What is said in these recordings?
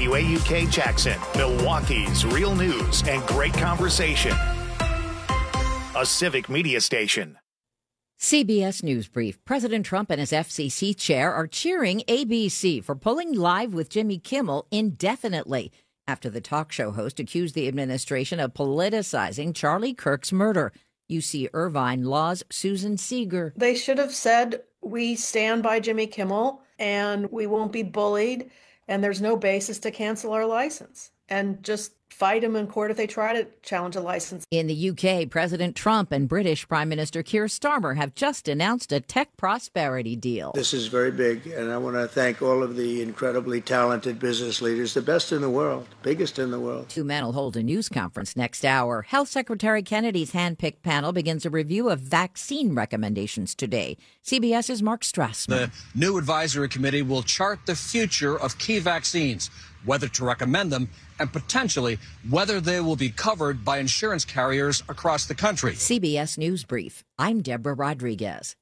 WAUK Jackson, Milwaukee's real news and great conversation. A civic media station. CBS News Brief. President Trump and his FCC chair are cheering ABC for pulling Live with Jimmy Kimmel indefinitely after the talk show host accused the administration of politicizing Charlie Kirk's murder. UC Irvine Law's Susan Seeger. They should have said, we stand by Jimmy Kimmel and we won't be bullied and there's no basis to cancel our license, and just fight them in court if they try to challenge a license. In the UK, President Trump and British Prime Minister Keir Starmer have just announced a tech prosperity deal. This is very big, and I want to thank all of the incredibly talented business leaders, the best in the world, biggest in the world. Two men will hold a news conference next hour. Health Secretary Kennedy's handpicked panel begins a review of vaccine recommendations today. CBS's Mark Strassman. The new advisory committee will chart the future of key vaccines, whether to recommend them, and potentially whether they will be covered by insurance carriers across the country. CBS News Brief. I'm Deborah Rodriguez.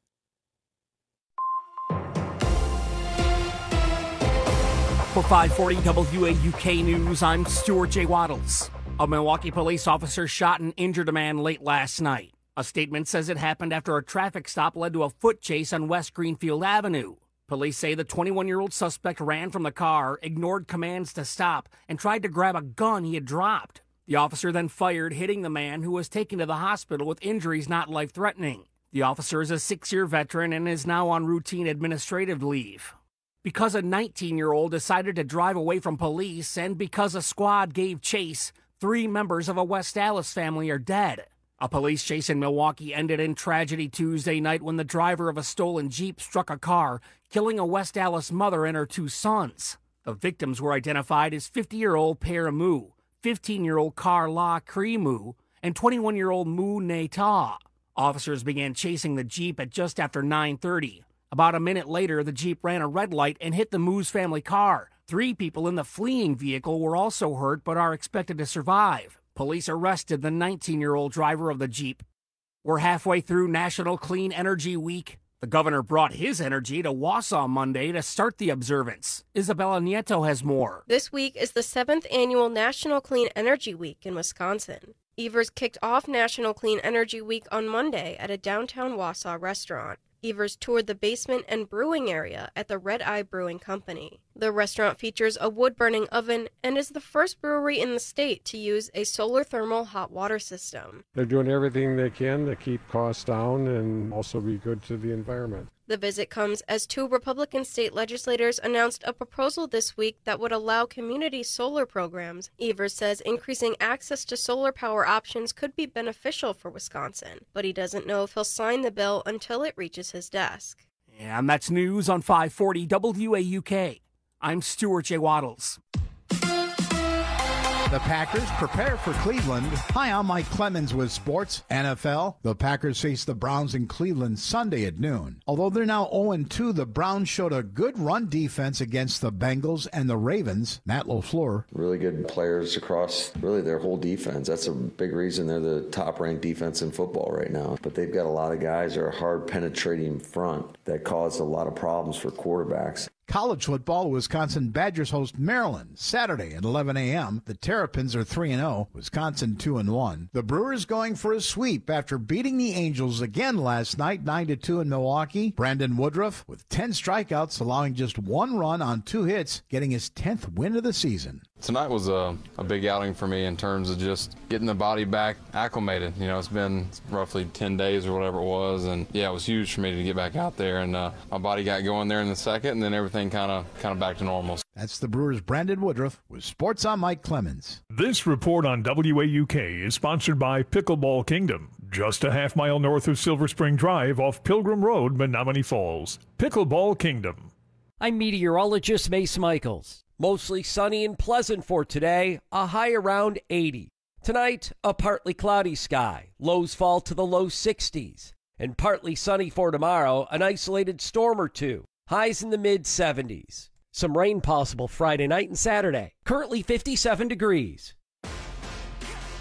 For 540 WAUK News, I'm Stuart J. Waddles. A Milwaukee police officer shot and injured a man late last night. A statement says it happened after a traffic stop led to a foot chase on West Greenfield Avenue. Police say the 21-year-old suspect ran from the car, ignored commands to stop, and tried to grab a gun he had dropped. The officer then fired, hitting the man, who was taken to the hospital with injuries not life-threatening. The officer is a 6-year veteran and is now on routine administrative leave. Because a 19-year-old decided to drive away from police, and because a squad gave chase, 3 members of a West Allis family are dead. A police chase in Milwaukee ended in tragedy Tuesday night when the driver of a stolen Jeep struck a car, killing a West Allis mother and her 2 sons. The victims were identified as 50-year-old Per Mu, 15-year-old Carla Krimu, and 21-year-old Mu Ne Ta. Officers began chasing the Jeep at just after 9:30. About a minute later, the Jeep ran a red light and hit the Mu's family car. 3 people in the fleeing vehicle were also hurt but are expected to survive. Police arrested the 19-year-old driver of the Jeep. We're halfway through National Clean Energy Week. The governor brought his energy to Wausau Monday to start the observance. Isabella Nieto has more. This week is the 7th annual National Clean Energy Week in Wisconsin. Evers kicked off National Clean Energy Week on Monday at a downtown Wausau restaurant. Evers toured the basement and brewing area at the Red Eye Brewing Company. The restaurant features a wood-burning oven and is the first brewery in the state to use a solar thermal hot water system. They're doing everything they can to keep costs down and also be good to the environment. The visit comes as 2 Republican state legislators announced a proposal this week that would allow community solar programs. Evers says increasing access to solar power options could be beneficial for Wisconsin, but he doesn't know if he'll sign the bill until it reaches his desk. And that's news on 540 WAUK. I'm Stuart J. Waddles. The Packers prepare for Cleveland. Hi, I'm Mike Clemens with Sports NFL. The Packers face the Browns in Cleveland Sunday at noon. Although they're now 0-2, the Browns showed a good run defense against the Bengals and the Ravens. Matt LaFleur. Really good players across really their whole defense. That's a big reason they're the top-ranked defense in football right now. But they've got a lot of guys that are hard-penetrating front that cause a lot of problems for quarterbacks. College football, Wisconsin Badgers host Maryland Saturday at 11 a.m. The Terrapins are 3-0, Wisconsin 2-1. The Brewers going for a sweep after beating the Angels again last night, 9-2 in Milwaukee. Brandon Woodruff with 10 strikeouts, allowing just 1 run on 2 hits, getting his 10th win of the season. Tonight was a big outing for me in terms of just getting the body back acclimated. You know, it's been roughly 10 days or whatever it was, and yeah, it was huge for me to get back out there, and my body got going there in the second, and then everything kind of back to normal. That's the Brewers' Brandon Woodruff with Sports on Mike Clemens. This report on WAUK is sponsored by Pickleball Kingdom, just a half-mile north of Silver Spring Drive off Pilgrim Road, Menominee Falls. Pickleball Kingdom. I'm meteorologist Mace Michaels. Mostly sunny and pleasant for today, a high around 80. Tonight, a partly cloudy sky. Lows fall to the low 60s. And partly sunny for tomorrow, an isolated storm or 2. Highs in the mid-70s. Some rain possible Friday night and Saturday. Currently 57 degrees.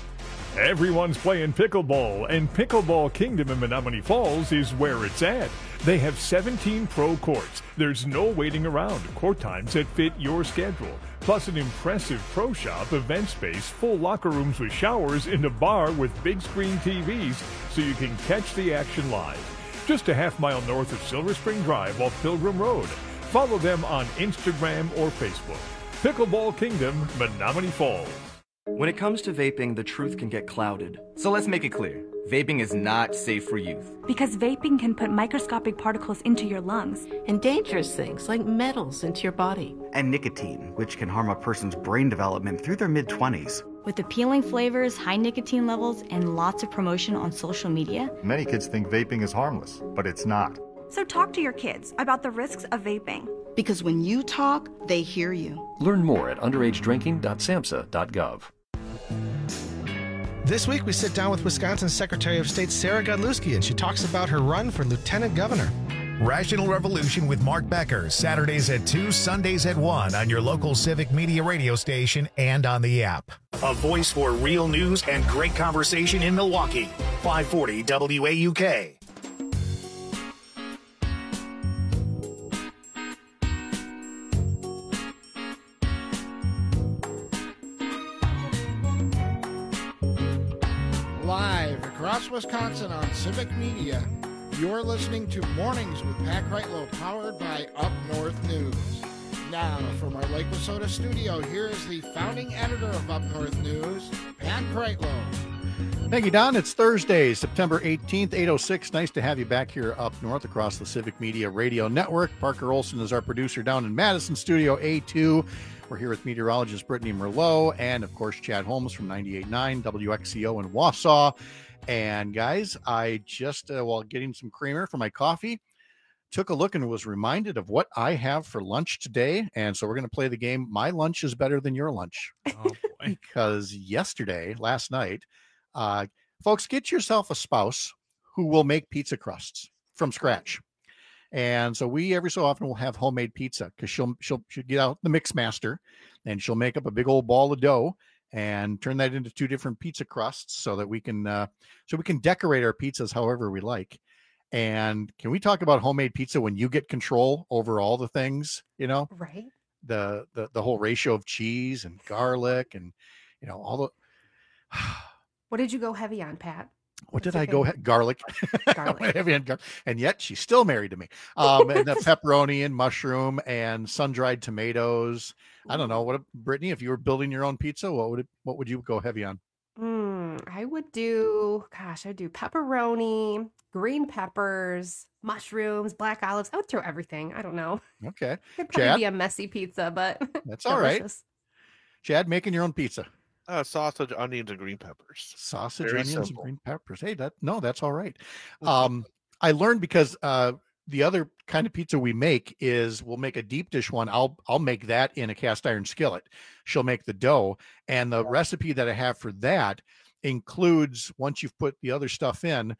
Everyone's playing pickleball, and Pickleball Kingdom in Menomonee Falls is where it's at. They have 17 pro courts. There's no waiting around. Court times that fit your schedule. Plus an impressive pro shop, event space, full locker rooms with showers, and a bar with big screen TVs so you can catch the action live. Just a half-mile north of Silver Spring Drive off Pilgrim Road. Follow them on Instagram or Facebook. Pickleball Kingdom, Menomonee Falls. When it comes to vaping, the truth can get clouded. So let's make it clear. Vaping is not safe for youth. Because vaping can put microscopic particles into your lungs. And dangerous things like metals into your body. And nicotine, which can harm a person's brain development through their mid-20s. With appealing flavors, high nicotine levels, and lots of promotion on social media, many kids think vaping is harmless, but it's not. So talk to your kids about the risks of vaping. Because when you talk, they hear you. Learn more at underagedrinking.samhsa.gov. This week, we sit down with Wisconsin Secretary of State Sarah Godlewski, and she talks about her run for lieutenant governor. Rational Revolution with Mark Becker, Saturdays at 2, Sundays at 1 on your local Civic Media radio station and on the app. A voice for real news and great conversation in Milwaukee. 540 WAUK. Live across Wisconsin on Civic Media, you're listening to Mornings with Pat Kreitlow, powered by Up North News. Now, from our Lake Wissota studio, here is the founding editor of Up North News, Pat Kreitlow. Thank you, Don. It's Thursday, September 18th, 8:06. Nice to have you back here up north across the Civic Media Radio Network. Parker Olson is our producer down in Madison, Studio A2. We're here with meteorologist Brittany Merlot and, of course, Chad Holmes from 98.9 WXCO in Wausau. And, guys, I just, while getting some creamer for my coffee, took a look and was reminded of what I have for lunch today. And so we're going to play the game, My Lunch is Better Than Your Lunch. Oh, boy. Because last night, folks, get yourself a spouse who will make pizza crusts from scratch. And so we every so often will have homemade pizza because she'll get out the mix master and she'll make up a big old ball of dough and turn that into 2 different pizza crusts so that we can decorate our pizzas however we like. And can we talk about homemade pizza when you get control over all the things, right? The whole ratio of cheese and garlic and all the. What did you go heavy on, Pat? What did I go? Garlic. Heavy on garlic. And yet she's still married to me. And the pepperoni and mushroom and sun-dried tomatoes. I don't know. Brittany, if you were building your own pizza, what would you go heavy on? I'd do pepperoni, green peppers, mushrooms, black olives. I would throw everything. I don't know. Okay. It'd probably be a messy pizza, but that's all right. Chad, making your own pizza. Sausage, onions, and green peppers. Sausage, Very onions, simple. and green peppers. Hey, that's all right. I learned because the other kind of pizza we make is we'll make a deep dish one. I'll make that in a cast iron skillet. She'll make the dough, and the recipe that I have for that includes, once you've put the other stuff in,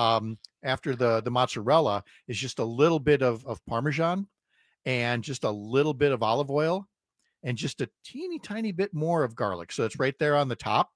after the mozzarella, is just a little bit of Parmesan and just a little bit of olive oil and just a teeny tiny bit more of garlic. So it's right there on the top.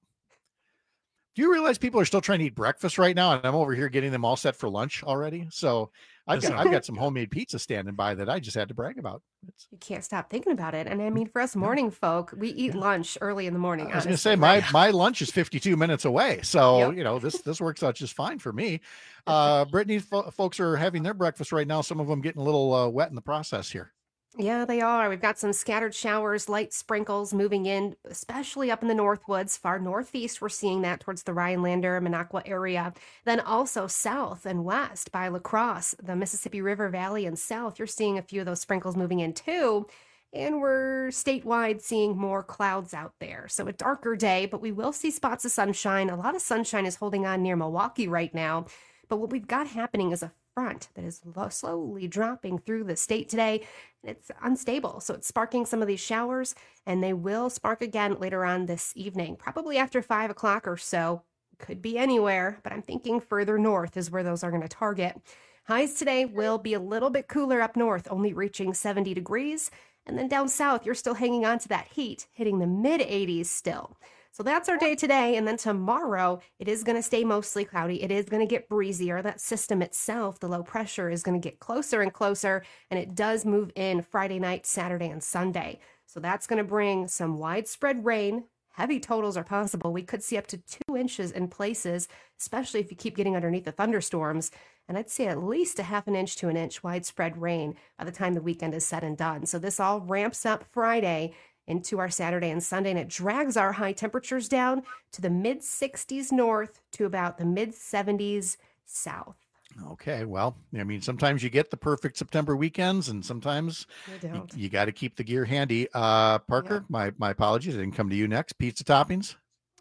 Do you realize people are still trying to eat breakfast right now? And I'm over here getting them all set for lunch already. So I've got some homemade pizza standing by that I just had to brag about. You can't stop thinking about it. And I mean, for us morning folk, we eat lunch early in the morning. I was going to say my lunch is 52 minutes away. So, this works out just fine for me. Brittany, folks are having their breakfast right now. Some of them getting a little wet in the process here. Yeah, they are. We've got some scattered showers, light sprinkles moving in, especially up in the Northwoods. Far northeast, we're seeing that towards the Rhinelander, Minocqua area. Then also south and west by La Crosse, the Mississippi River Valley and south, you're seeing a few of those sprinkles moving in too. And we're statewide seeing more clouds out there. So a darker day, but we will see spots of sunshine. A lot of sunshine is holding on near Milwaukee right now. But what we've got happening is a front that is slowly dropping through the state today. It's unstable, so it's sparking some of these showers, and they will spark again later on this evening, probably after 5 o'clock or so. Could be anywhere, but I'm thinking further north is where those are going to target. Highs today will be a little bit cooler up north, only reaching 70 degrees. And then down south, you're still hanging on to that heat, hitting the mid-80s still. So that's our day today. And then tomorrow, it is going to stay mostly cloudy. It is going to get breezier. That system itself, the low pressure, is going to get closer and closer. And it does move in Friday night, Saturday, and Sunday. So that's going to bring some widespread rain. Heavy totals are possible. We could see up to 2 inches in places, especially if you keep getting underneath the thunderstorms. And I'd say at least a half an inch to an inch widespread rain by the time the weekend is said and done. So this all ramps up Friday into our Saturday and Sunday, and it drags our high temperatures down to the mid-60s north to about the mid-70s south. Okay, well, I mean, sometimes you get the perfect September weekends, and sometimes you got to keep the gear handy. Parker, my apologies, I didn't come to you next. Pizza toppings?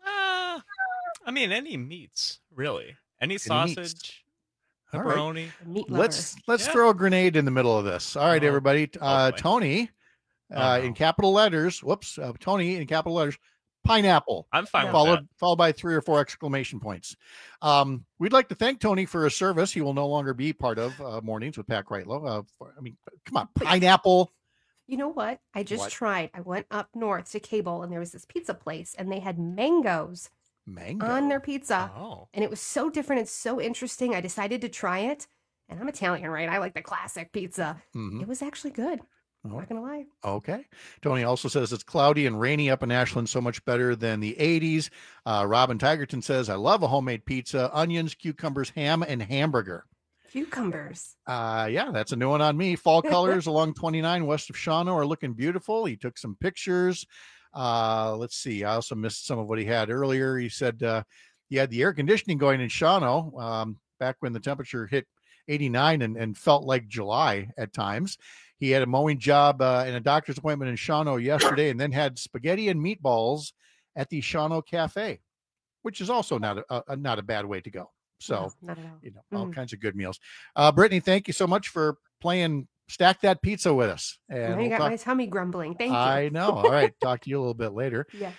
I mean, any meats, really. Any sausage, pepperoni. Right. Let's throw a grenade in the middle of this. All right, everybody. Tony, in capital letters. Whoops, Tony in capital letters. Pineapple. I'm fine followed by 3 or 4 exclamation points. We'd like to thank Tony for his service. He will no longer be part of Mornings with Pat Kreitlow. I mean, come on, pineapple. You know what? I just tried. I went up north to Cable, and there was this pizza place, and they had mangoes on their pizza. And it was so different and so interesting. I decided to try it. And I'm Italian, right? I like the classic pizza. Mm-hmm. It was actually good. I'm not going to lie. Okay. Tony also says it's cloudy and rainy up in Ashland, so much better than the 80s. Robin Tigerton says, I love a homemade pizza, onions, cucumbers, ham, and hamburger. Cucumbers. Yeah, that's a new one on me. Fall colors along 29 west of Shawano are looking beautiful. He took some pictures. Let's see. I also missed some of what he had earlier. He said he had the air conditioning going in Shawano back when the temperature hit 89 and felt like July at times. He had a mowing job and a doctor's appointment in Shawano yesterday, and then had spaghetti and meatballs at the Shawano Cafe, which is also not a bad way to go. So, no, not at all. All kinds of good meals. Brittany, thank you so much for playing Stack That Pizza with us. And now you got my tummy grumbling. Thank you. I know. All right. Talk to you a little bit later. Yeah.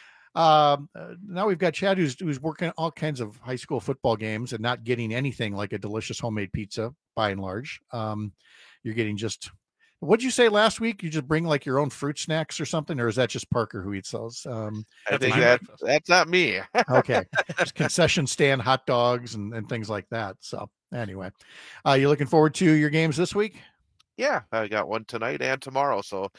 Now we've got Chad who's working all kinds of high school football games and not getting anything like a delicious homemade pizza by and large. You're getting just, what'd you say last week? You just bring like your own fruit snacks or something, or is that just Parker who eats those? I think that's not me. Okay. Just concession stand hot dogs and things like that. So anyway, you looking forward to your games this week? Yeah, I got one tonight and tomorrow. So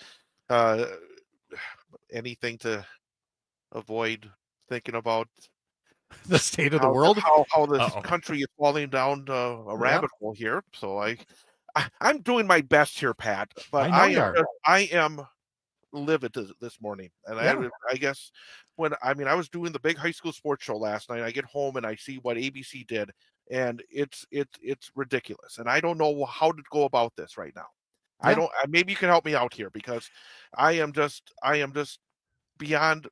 anything to avoid thinking about the state of the world, how this country is falling down a rabbit hole here. So I'm doing my best here, Pat, but I am livid this morning. And I guess I was doing the big high school sports show last night. I get home and I see what ABC did, and it's ridiculous. And I don't know how to go about this right now. Yeah. Maybe you can help me out here, because I am just beyond.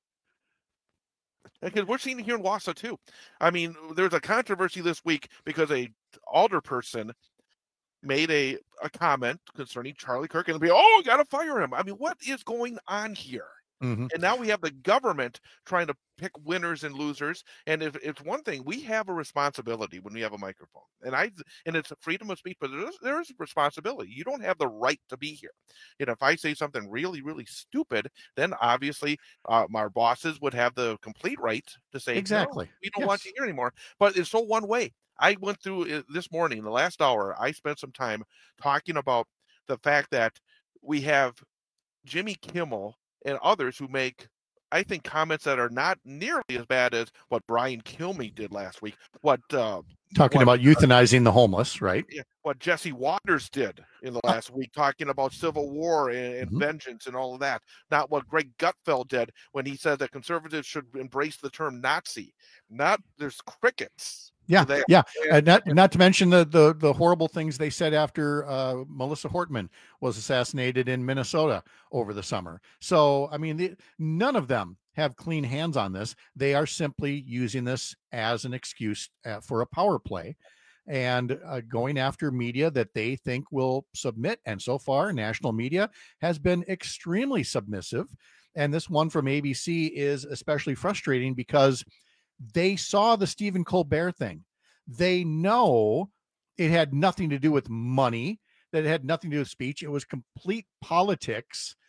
Because we're seeing it here in Wausau too. I mean, there's a controversy this week because a alderperson made a comment concerning Charlie Kirk, and got to fire him. I mean, what is going on here? Mm-hmm. And now we have the government trying to pick winners and losers. And if it's one thing, we have a responsibility when we have a microphone, and it's freedom of speech, but there is a responsibility. You don't have the right to be here. And if I say something really, really stupid, then obviously our bosses would have the complete right to say, exactly, no, we don't want you here anymore. But it's so one way. I went through this morning, the last hour, I spent some time talking about the fact that we have Jimmy Kimmel and others who make, I think, comments that are not nearly as bad as what Brian Kilmeade did last week. Talking about euthanizing the homeless, right? Yeah, what Jesse Waters did in the last week, talking about civil war and vengeance and all of that. Not what Greg Gutfeld did when he said that conservatives should embrace the term Nazi. There's crickets. Yeah, yeah, and not to mention the horrible things they said after Melissa Hortman was assassinated in Minnesota over the summer. So, I mean, none of them have clean hands on this. They are simply using this as an excuse for a power play and going after media that they think will submit. And so far, national media has been extremely submissive. And this one from ABC is especially frustrating because they saw the Stephen Colbert thing. They know it had nothing to do with money, that it had nothing to do with speech. It was complete politics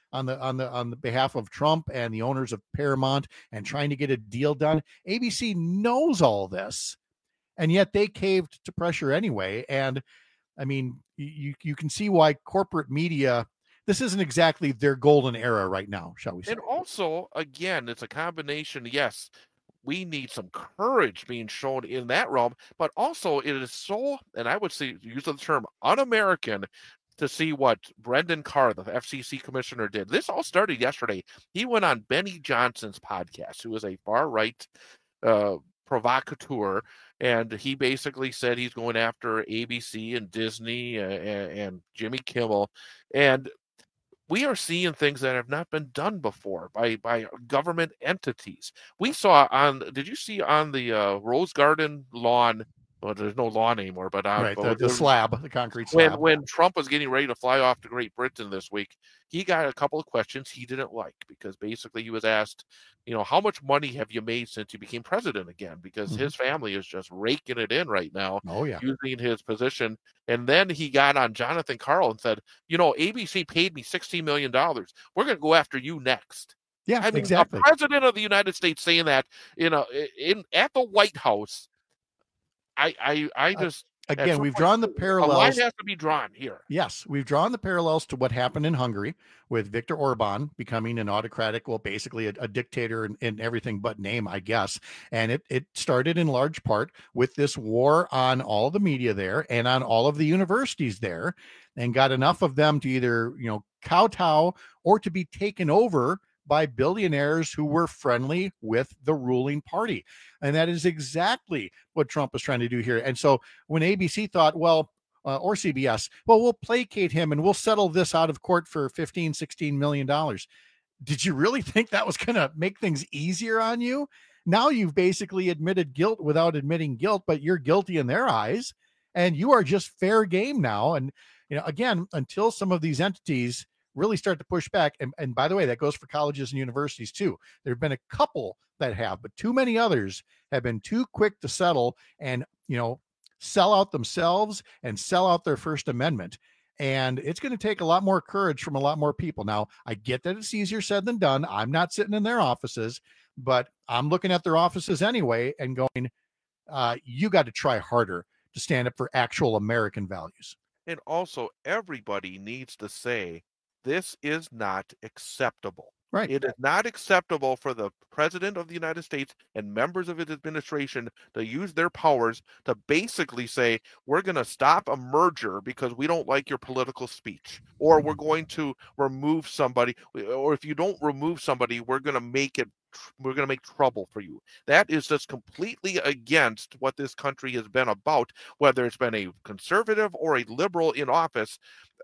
on the behalf of Trump and the owners of Paramount and trying to get a deal done. ABC knows all this, and yet they caved to pressure anyway. And I mean, you can see why corporate media, this isn't exactly their golden era right now, shall we say. And also, again, it's a combination. Yes, we need some courage being shown in that realm, but also it is so, and I would say, use the term un-American, to see what Brendan Carr, the FCC commissioner, did. This all started yesterday. He went on Benny Johnson's podcast, who is a far-right provocateur, and he basically said he's going after ABC and Disney and Jimmy Kimmel. And we are seeing things that have not been done before by government entities. We saw did you see on the Rose Garden lawn? Well, there's no lawn anymore, but right, the slab, the concrete slab. When Trump was getting ready to fly off to Great Britain this week, he got a couple of questions he didn't like, because basically he was asked, how much money have you made since you became president again? Because his family is just raking it in right now, using his position. And then he got on Jonathan Karl and said, ABC paid me $16 million. We're going to go after you next. Yeah, I mean, exactly. The president of the United States saying that at the White House. I just again, we've drawn the parallels. A line has to be drawn here. Yes, we've drawn the parallels to what happened in Hungary with Viktor Orban becoming an autocratic, well, basically a dictator in everything but name, I guess. And it started in large part with this war on all the media there and on all of the universities there, and got enough of them to either kowtow or to be taken over by billionaires who were friendly with the ruling party. And that is exactly what Trump is trying to do here. And so when ABC thought, or CBS, we'll placate him and we'll settle this out of court for $15-16 million. Did you really think that was going to make things easier on you? Now you've basically admitted guilt without admitting guilt, but you're guilty in their eyes, and you are just fair game now. And, again, until some of these entities really start to push back. And by the way, that goes for colleges and universities too. There have been a couple that have, but too many others have been too quick to settle and, sell out themselves and sell out their First Amendment. And it's going to take a lot more courage from a lot more people. Now, I get that it's easier said than done. I'm not sitting in their offices, but I'm looking at their offices anyway and going, you got to try harder to stand up for actual American values. And also, everybody needs to say, this is not acceptable. Right. It is not acceptable for the president of the United States and members of his administration to use their powers to basically say, we're going to stop a merger because we don't like your political speech, or we're going to remove somebody, or if you don't remove somebody, we're going to make trouble for you. That is just completely against what this country has been about, whether it's been a conservative or a liberal in office.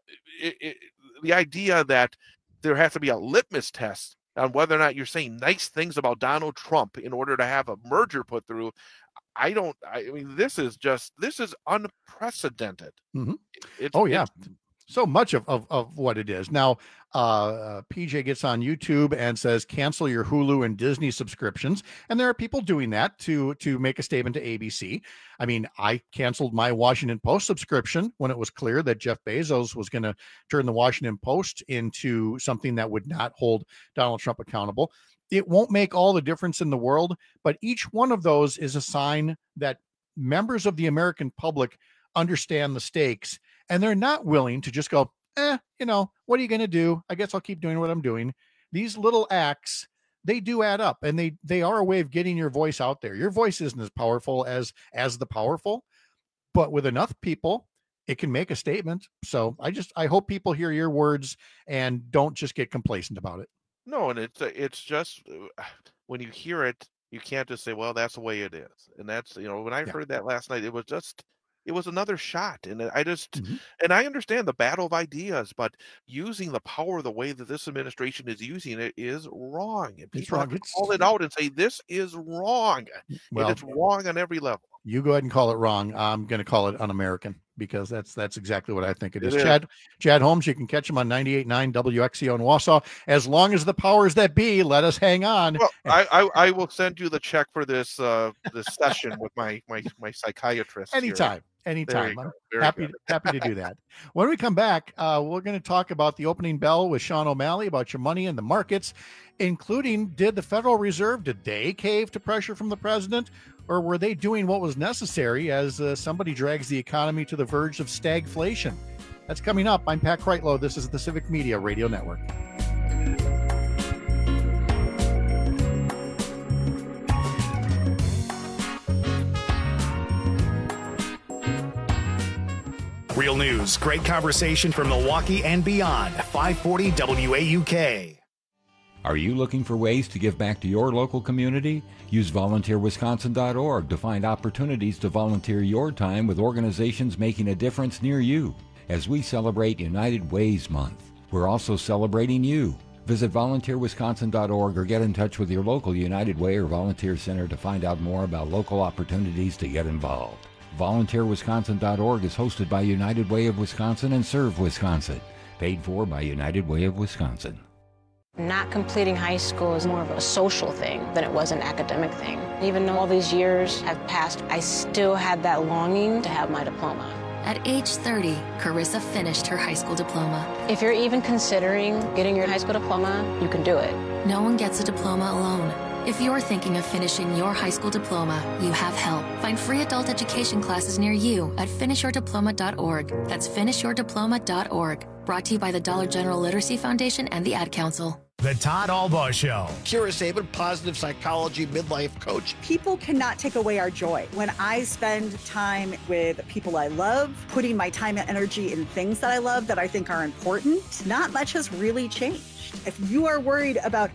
The idea that there has to be a litmus test on whether or not you're saying nice things about Donald Trump in order to have a merger put through. I mean, this is unprecedented. Mm-hmm. So much of what it is. Now, PJ gets on YouTube and says, cancel your Hulu and Disney subscriptions. And there are people doing that to make a statement to ABC. I mean, I canceled my Washington Post subscription when it was clear that Jeff Bezos was going to turn the Washington Post into something that would not hold Donald Trump accountable. It won't make all the difference in the world, but each one of those is a sign that members of the American public understand the stakes, and they're not willing to just go, what are you going to do? I guess I'll keep doing what I'm doing. These little acts, they do add up, and they are a way of getting your voice out there. Your voice isn't as powerful as the powerful, but with enough people, it can make a statement. So I hope people hear your words and don't just get complacent about it. No, and it's just, when you hear it, you can't just say, well, that's the way it is. And that's, when I heard that last night, it was another shot. And and I understand the battle of ideas, but using the power the way that this administration is using it is wrong. And people have to call it out and say, this is wrong. Well, and it's wrong on every level. You go ahead and call it wrong. I'm going to call it un-American, because that's exactly what I think it is. Chad Holmes, you can catch him on 98.9 WXCO in Wausau. As long as the powers that be let us hang on. Well, I will send you the check for this this session with my psychiatrist. Anytime. Anytime. I'm happy to do that. When we come back, we're going to talk about the opening bell with Sean O'Malley about your money in the markets, including did the Federal Reserve, did they cave to pressure from the president, or were they doing what was necessary as somebody drags the economy to the verge of stagflation? That's coming up. I'm Pat Kreitlow. This is the Civic Media Radio Network. Real news, great conversation from Milwaukee and beyond. 540 WAUK. Are you looking for ways to give back to your local community? Use volunteerwisconsin.org to find opportunities to volunteer your time with organizations making a difference near you. As we celebrate United Ways Month, we're also celebrating you. Visit volunteerwisconsin.org or get in touch with your local United Way or Volunteer Center to find out more about local opportunities to get involved. VolunteerWisconsin.org is hosted by United Way of Wisconsin and Serve Wisconsin. Paid for by United Way of Wisconsin. Not completing high school is more of a social thing than it was an academic thing. Even though all these years have passed, I still had that longing to have my diploma. At age 30, Carissa finished her high school diploma. If you're even considering getting your high school diploma, you can do it. No one gets a diploma alone. If you're thinking of finishing your high school diploma, you have help. Find free adult education classes near you at finishyourdiploma.org. That's finishyourdiploma.org. Brought to you by the Dollar General Literacy Foundation and the Ad Council. The Todd Albaugh Show. Kira Sabin, positive psychology midlife coach. People cannot take away our joy. When I spend time with people I love, putting my time and energy in things that I love that I think are important, not much has really changed. If you are worried about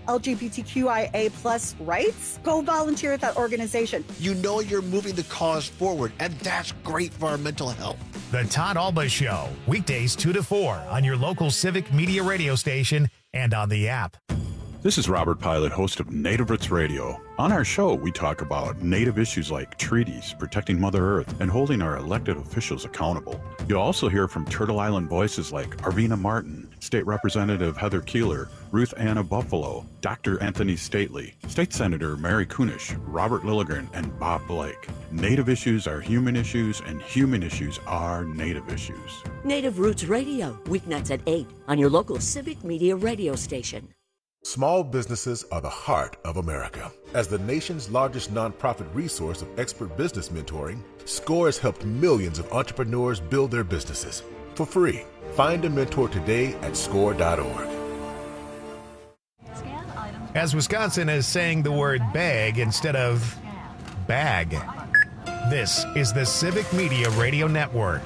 LGBTQIA plus rights, go volunteer at that organization. You know you're moving the cause forward, and that's great for our mental health. The Todd Albaugh Show, weekdays 2 to 4 on your local Civic Media radio station and on the app. This is Robert Pilot, host of Native Roots Radio. On our show, we talk about Native issues like treaties, protecting Mother Earth, and holding our elected officials accountable. You'll also hear from Turtle Island voices like Arvina Martin, State Representative Heather Keeler, Ruth Anna Buffalo, Dr. Anthony Stately, State Senator Mary Kunish, Robert Lilligren, and Bob Blake. Native issues are human issues, and human issues are Native issues. Native Roots Radio, weeknights at 8 on your local Civic Media radio station. Small businesses are the heart of America. As the nation's largest nonprofit resource of expert business mentoring, SCORE has helped millions of entrepreneurs build their businesses for free. Find a mentor today at score.org. As Wisconsin is saying the word bag instead of bag. This is the Civic Media Radio Network.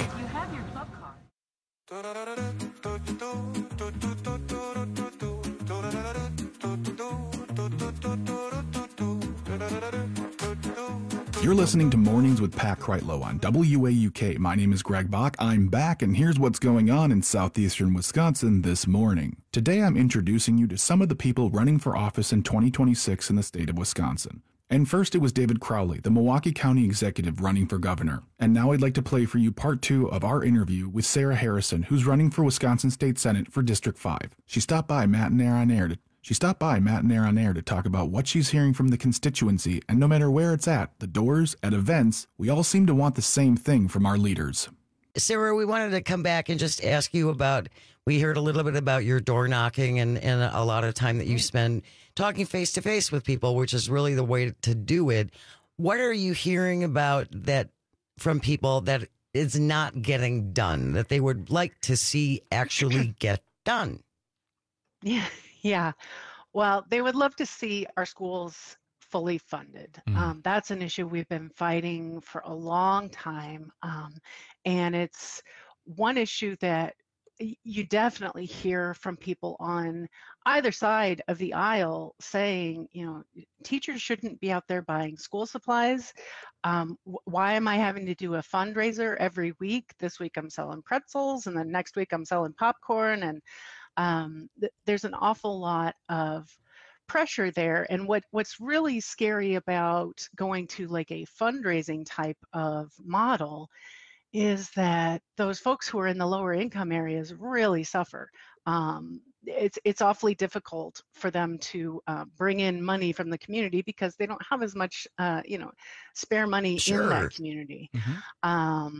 You're listening to Mornings with Pat Kreitlow on WAUK. My name is Greg Bach. I'm back, and here's what's going on in southeastern Wisconsin this morning. Today, I'm introducing you to some of the people running for office in 2026 in the state of Wisconsin. And first, it was David Crowley, the Milwaukee County executive running for governor. And now I'd like to play for you part 2 of our interview with Sarah Harrison, who's running for Wisconsin State Senate for District 5. She stopped by Matt and Air on Air to talk about what she's hearing from the constituency, and no matter where it's at, the doors, at events, we all seem to want the same thing from our leaders. Sarah, we wanted to come back and just ask you about, we heard a little bit about your door knocking and a lot of time that you spend talking face-to-face with people, which is really the way to do it. What are you hearing about that from people that is not getting done, that they would like to see actually get done? Yeah. Well, they would love to see our schools fully funded. That's an issue we've been fighting for a long time. And it's one issue that you definitely hear from people on either side of the aisle saying, you know, teachers shouldn't be out there buying school supplies. Why am I having to do a fundraiser every week? This week I'm selling pretzels, and then next week I'm selling popcorn. And there's an awful lot of pressure there. And what's really scary about going to like a fundraising type of model is that those folks who are in the lower income areas really suffer. It's awfully difficult for them to bring in money from the community because they don't have as much, spare money in that community.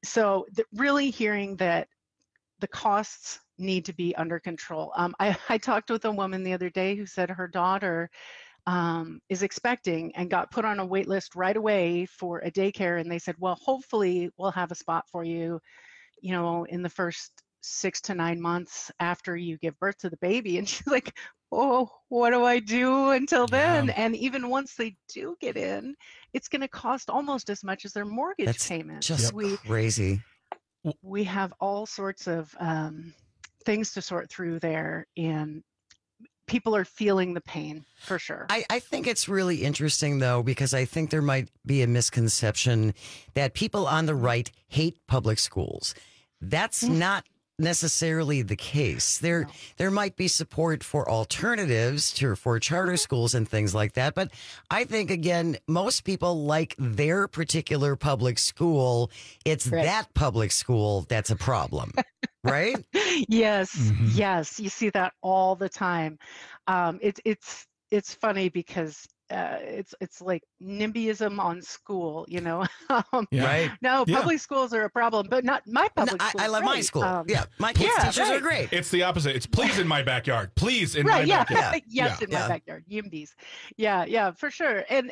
So really hearing that the costs need to be under control. I talked with a woman the other day who said her daughter is expecting and got put on a wait list right away for a daycare. And they said, well, hopefully we'll have a spot for you, in the first 6 to 9 months after you give birth to the baby. And she's like, oh, what do I do until then? And even once they do get in, it's going to cost almost as much as their mortgage payment. Just crazy. We have all sorts of things to sort through there, and people are feeling the pain for sure. I think it's really interesting, though, because I think there might be a misconception that people on the right hate public schools. That's not necessarily the case. There might be support for alternatives for charter schools and things like that. But I think, again, most people like their particular public school. It's that public school that's a problem, right? Yes. Yes. You see that all the time. It's funny because it's like NIMBYism on school, Right? No, public schools are a problem, but not my public school. I love my school. My kids' teachers are great. It's the opposite. It's please in my backyard. Please in my backyard. Yes, in my backyard. YIMBYs. Yeah, for sure. And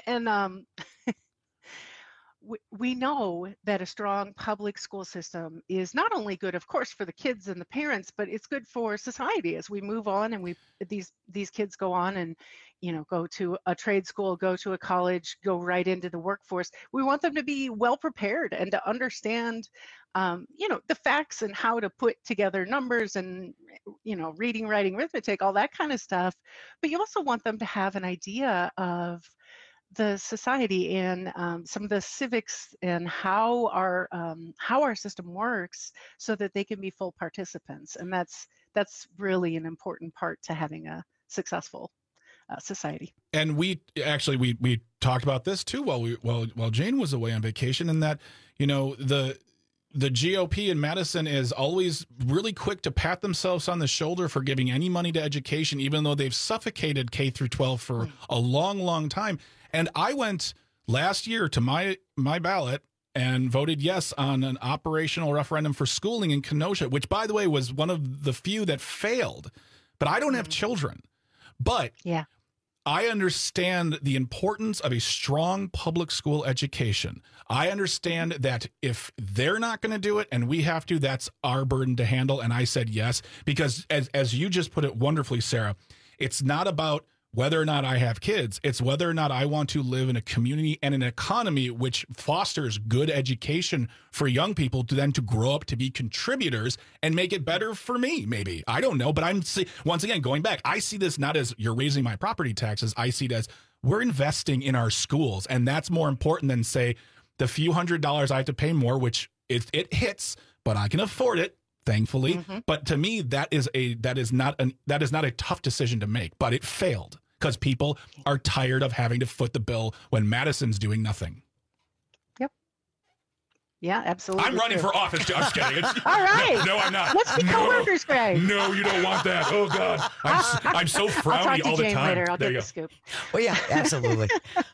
we know that a strong public school system is not only good, of course, for the kids and the parents, but it's good for society as we move on and these kids go on and go to a trade school, go to a college, go right into the workforce. We want them to be well prepared and to understand, the facts and how to put together numbers and, reading, writing, arithmetic, all that kind of stuff. But you also want them to have an idea of the society and some of the civics and how our system works, so that they can be full participants. And that's really an important part to having a successful society. And we talked about this too while Jane was away on vacation, and that the GOP in Madison is always really quick to pat themselves on the shoulder for giving any money to education, even though they've suffocated K through 12 for a long, long time. And I went last year to my ballot and voted yes on an operational referendum for schooling in Kenosha, which, by the way, was one of the few that failed. But I don't have children. But I understand the importance of a strong public school education. I understand that if they're not going to do it and we have to, that's our burden to handle. And I said yes, because as you just put it wonderfully, Sarah, it's not about whether or not I have kids. It's whether or not I want to live in a community and an economy which fosters good education for young people to then to grow up to be contributors and make it better for me, maybe. I don't know. But once again, going back, I see this not as you're raising my property taxes. I see it as we're investing in our schools. And that's more important than, say, the few $100s I have to pay more, which it hits, but I can afford it. Thankfully. But to me, that is not a tough decision to make, but it failed. Because people are tired of having to foot the bill when Madison's doing nothing. Yep. Yeah, absolutely. I'm running for office. I'm just kidding. All right. No, I'm not. Let's be co-workers, Greg. No, you don't want that. Oh, God. I'm so frowny all the time. I'll talk to Jane later. I'll get the scoop. Well, yeah, absolutely.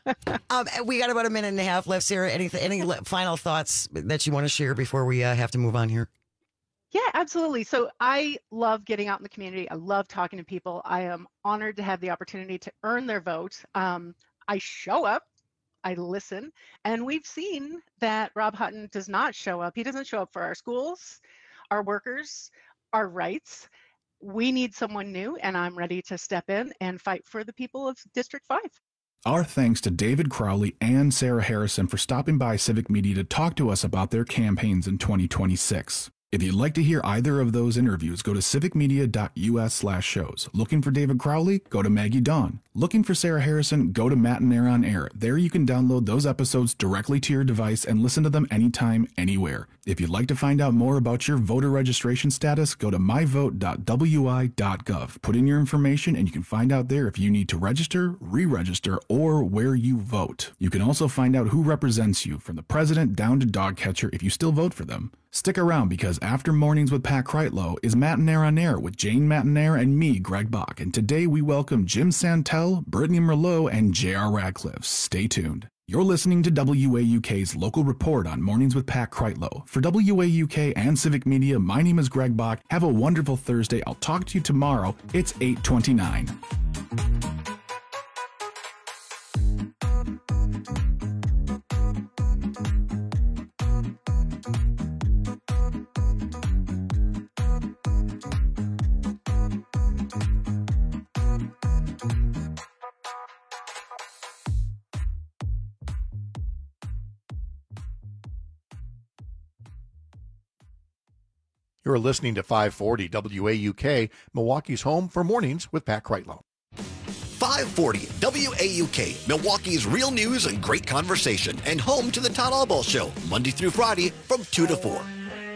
We got about a minute and a half left, Sarah. Any final thoughts that you want to share before we have to move on here? Yeah, absolutely. So I love getting out in the community. I love talking to people. I am honored to have the opportunity to earn their vote. I show up, I listen, and we've seen that Rob Hutton does not show up. He doesn't show up for our schools, our workers, our rights. We need someone new, and I'm ready to step in and fight for the people of District 5. Our thanks to David Crowley and Sarah Harrison for stopping by Civic Media to talk to us about their campaigns in 2026. If you'd like to hear either of those interviews, go to civicmedia.us/shows. Looking for David Crowley? Go to Maggie Dawn. Looking for Sarah Harrison? Go to Matt and Air on Air. There you can download those episodes directly to your device and listen to them anytime, anywhere. If you'd like to find out more about your voter registration status, go to myvote.wi.gov. Put in your information and you can find out there if you need to register, re-register, or where you vote. You can also find out who represents you, from the president down to dog catcher, if you still vote for them. Stick around, because after Mornings with Pat Kreitlow is Matinaire on Air with Jane Matinaire and me, Greg Bach. And today we welcome Jim Santel, Brittany Merlot, and J.R. Radcliffe. Stay tuned. You're listening to WAUK's local report on Mornings with Pat Kreitlow. For WAUK and Civic Media, my name is Greg Bach. Have a wonderful Thursday. I'll talk to you tomorrow. It's 8:29. You're listening to 540 WAUK, Milwaukee's home for Mornings with Pat Kreitlow. 540 WAUK, Milwaukee's real news and great conversation, and home to the Todd Albaugh Show, Monday through Friday from 2 to 4.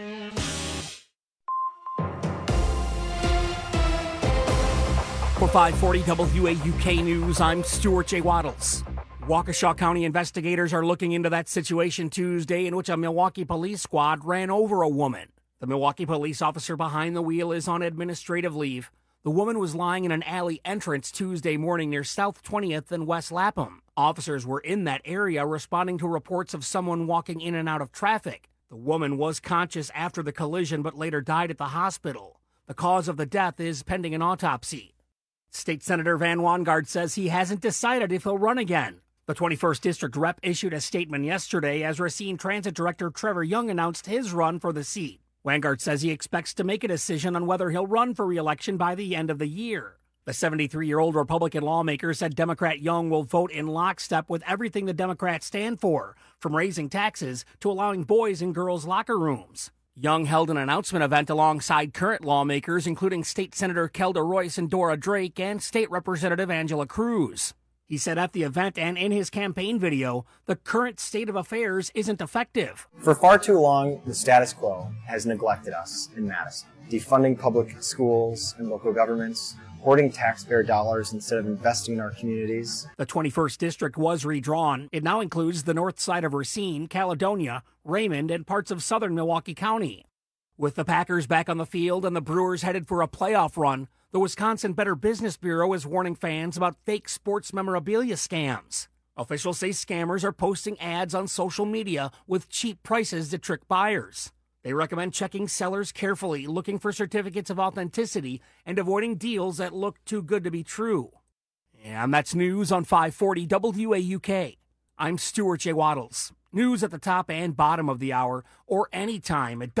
For 540 WAUK News, I'm Stuart J. Waddles. Waukesha County investigators are looking into that situation Tuesday in which a Milwaukee police squad ran over a woman. The Milwaukee police officer behind the wheel is on administrative leave. The woman was lying in an alley entrance Tuesday morning near South 20th and West Lapham. Officers were in that area responding to reports of someone walking in and out of traffic. The woman was conscious after the collision but later died at the hospital. The cause of the death is pending an autopsy. State Senator Van Wanggaard says he hasn't decided if he'll run again. The 21st District Rep issued a statement yesterday as Racine Transit Director Trevor Young announced his run for the seat. Wanggaard says he expects to make a decision on whether he'll run for re-election by the end of the year. The 73-year-old Republican lawmaker said Democrat Young will vote in lockstep with everything the Democrats stand for, from raising taxes to allowing boys and girls locker rooms. Young held an announcement event alongside current lawmakers, including State Senator Kelda Royce and Dora Drake and State Representative Angela Cruz. He said at the event and in his campaign video, the current state of affairs isn't effective. For far too long, the status quo has neglected us in Madison, defunding public schools and local governments, hoarding taxpayer dollars instead of investing in our communities. The 21st District was redrawn. It now includes the north side of Racine, Caledonia, Raymond, and parts of southern Milwaukee County. With the Packers back on the field and the Brewers headed for a playoff run, the Wisconsin Better Business Bureau is warning fans about fake sports memorabilia scams. Officials say scammers are posting ads on social media with cheap prices to trick buyers. They recommend checking sellers carefully, looking for certificates of authenticity, and avoiding deals that look too good to be true. And that's news on 540 WAUK. I'm Stuart J. Waddles. News at the top and bottom of the hour, or anytime at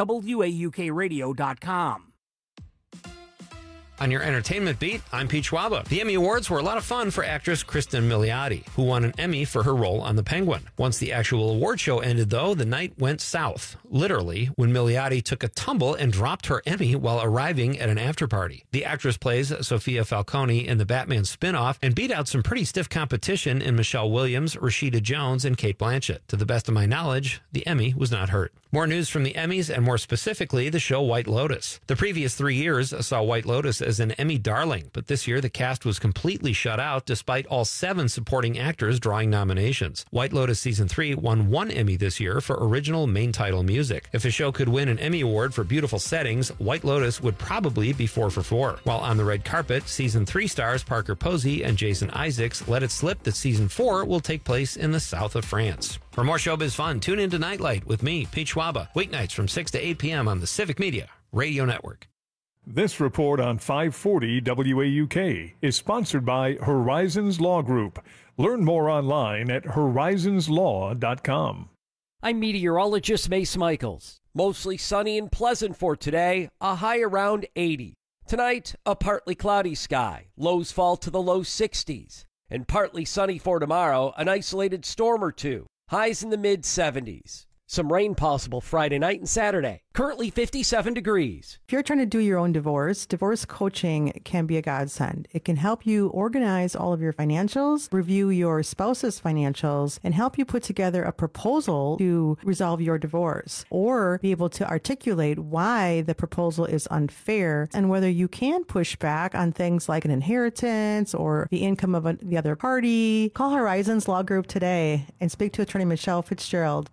WAUKradio.com. On your entertainment beat, I'm Pete Schwaba. The Emmy Awards were a lot of fun for actress Kristen Milioti, who won an Emmy for her role on The Penguin. Once the actual award show ended, though, the night went south, literally, when Milioti took a tumble and dropped her Emmy while arriving at an after-party. The actress plays Sophia Falcone in the Batman spin-off and beat out some pretty stiff competition in Michelle Williams, Rashida Jones, and Cate Blanchett. To the best of my knowledge, the Emmy was not hurt. More news from the Emmys, and more specifically, the show White Lotus. The previous 3 years saw White Lotus as an Emmy darling, but this year the cast was completely shut out despite all 7 supporting actors drawing nominations. White Lotus Season 3 won 1 Emmy this year for original main title music. If a show could win an Emmy Award for beautiful settings, White Lotus would probably be 4 for 4. While on the red carpet, Season 3 stars Parker Posey and Jason Isaacs let it slip that Season 4 will take place in the south of France. For more showbiz fun, tune in to Nightlight with me, Pete Schwaba, weeknights from 6 to 8 p.m. on the Civic Media Radio Network. This report on 540 WAUK is sponsored by Horizons Law Group. Learn more online at horizonslaw.com. I'm meteorologist Mace Michaels. Mostly sunny and pleasant for today, a high around 80. Tonight, a partly cloudy sky. Lows fall to the low 60s. And partly sunny for tomorrow, an isolated storm or two. Highs in the mid-70s. Some rain possible Friday night and Saturday. Currently 57 degrees. If you're trying to do your own divorce coaching can be a godsend. It can help you organize all of your financials, review your spouse's financials, and help you put together a proposal to resolve your divorce, or be able to articulate why the proposal is unfair and whether you can push back on things like an inheritance or the income of the other party. Call Horizons Law Group today and speak to attorney Michelle Fitzgerald,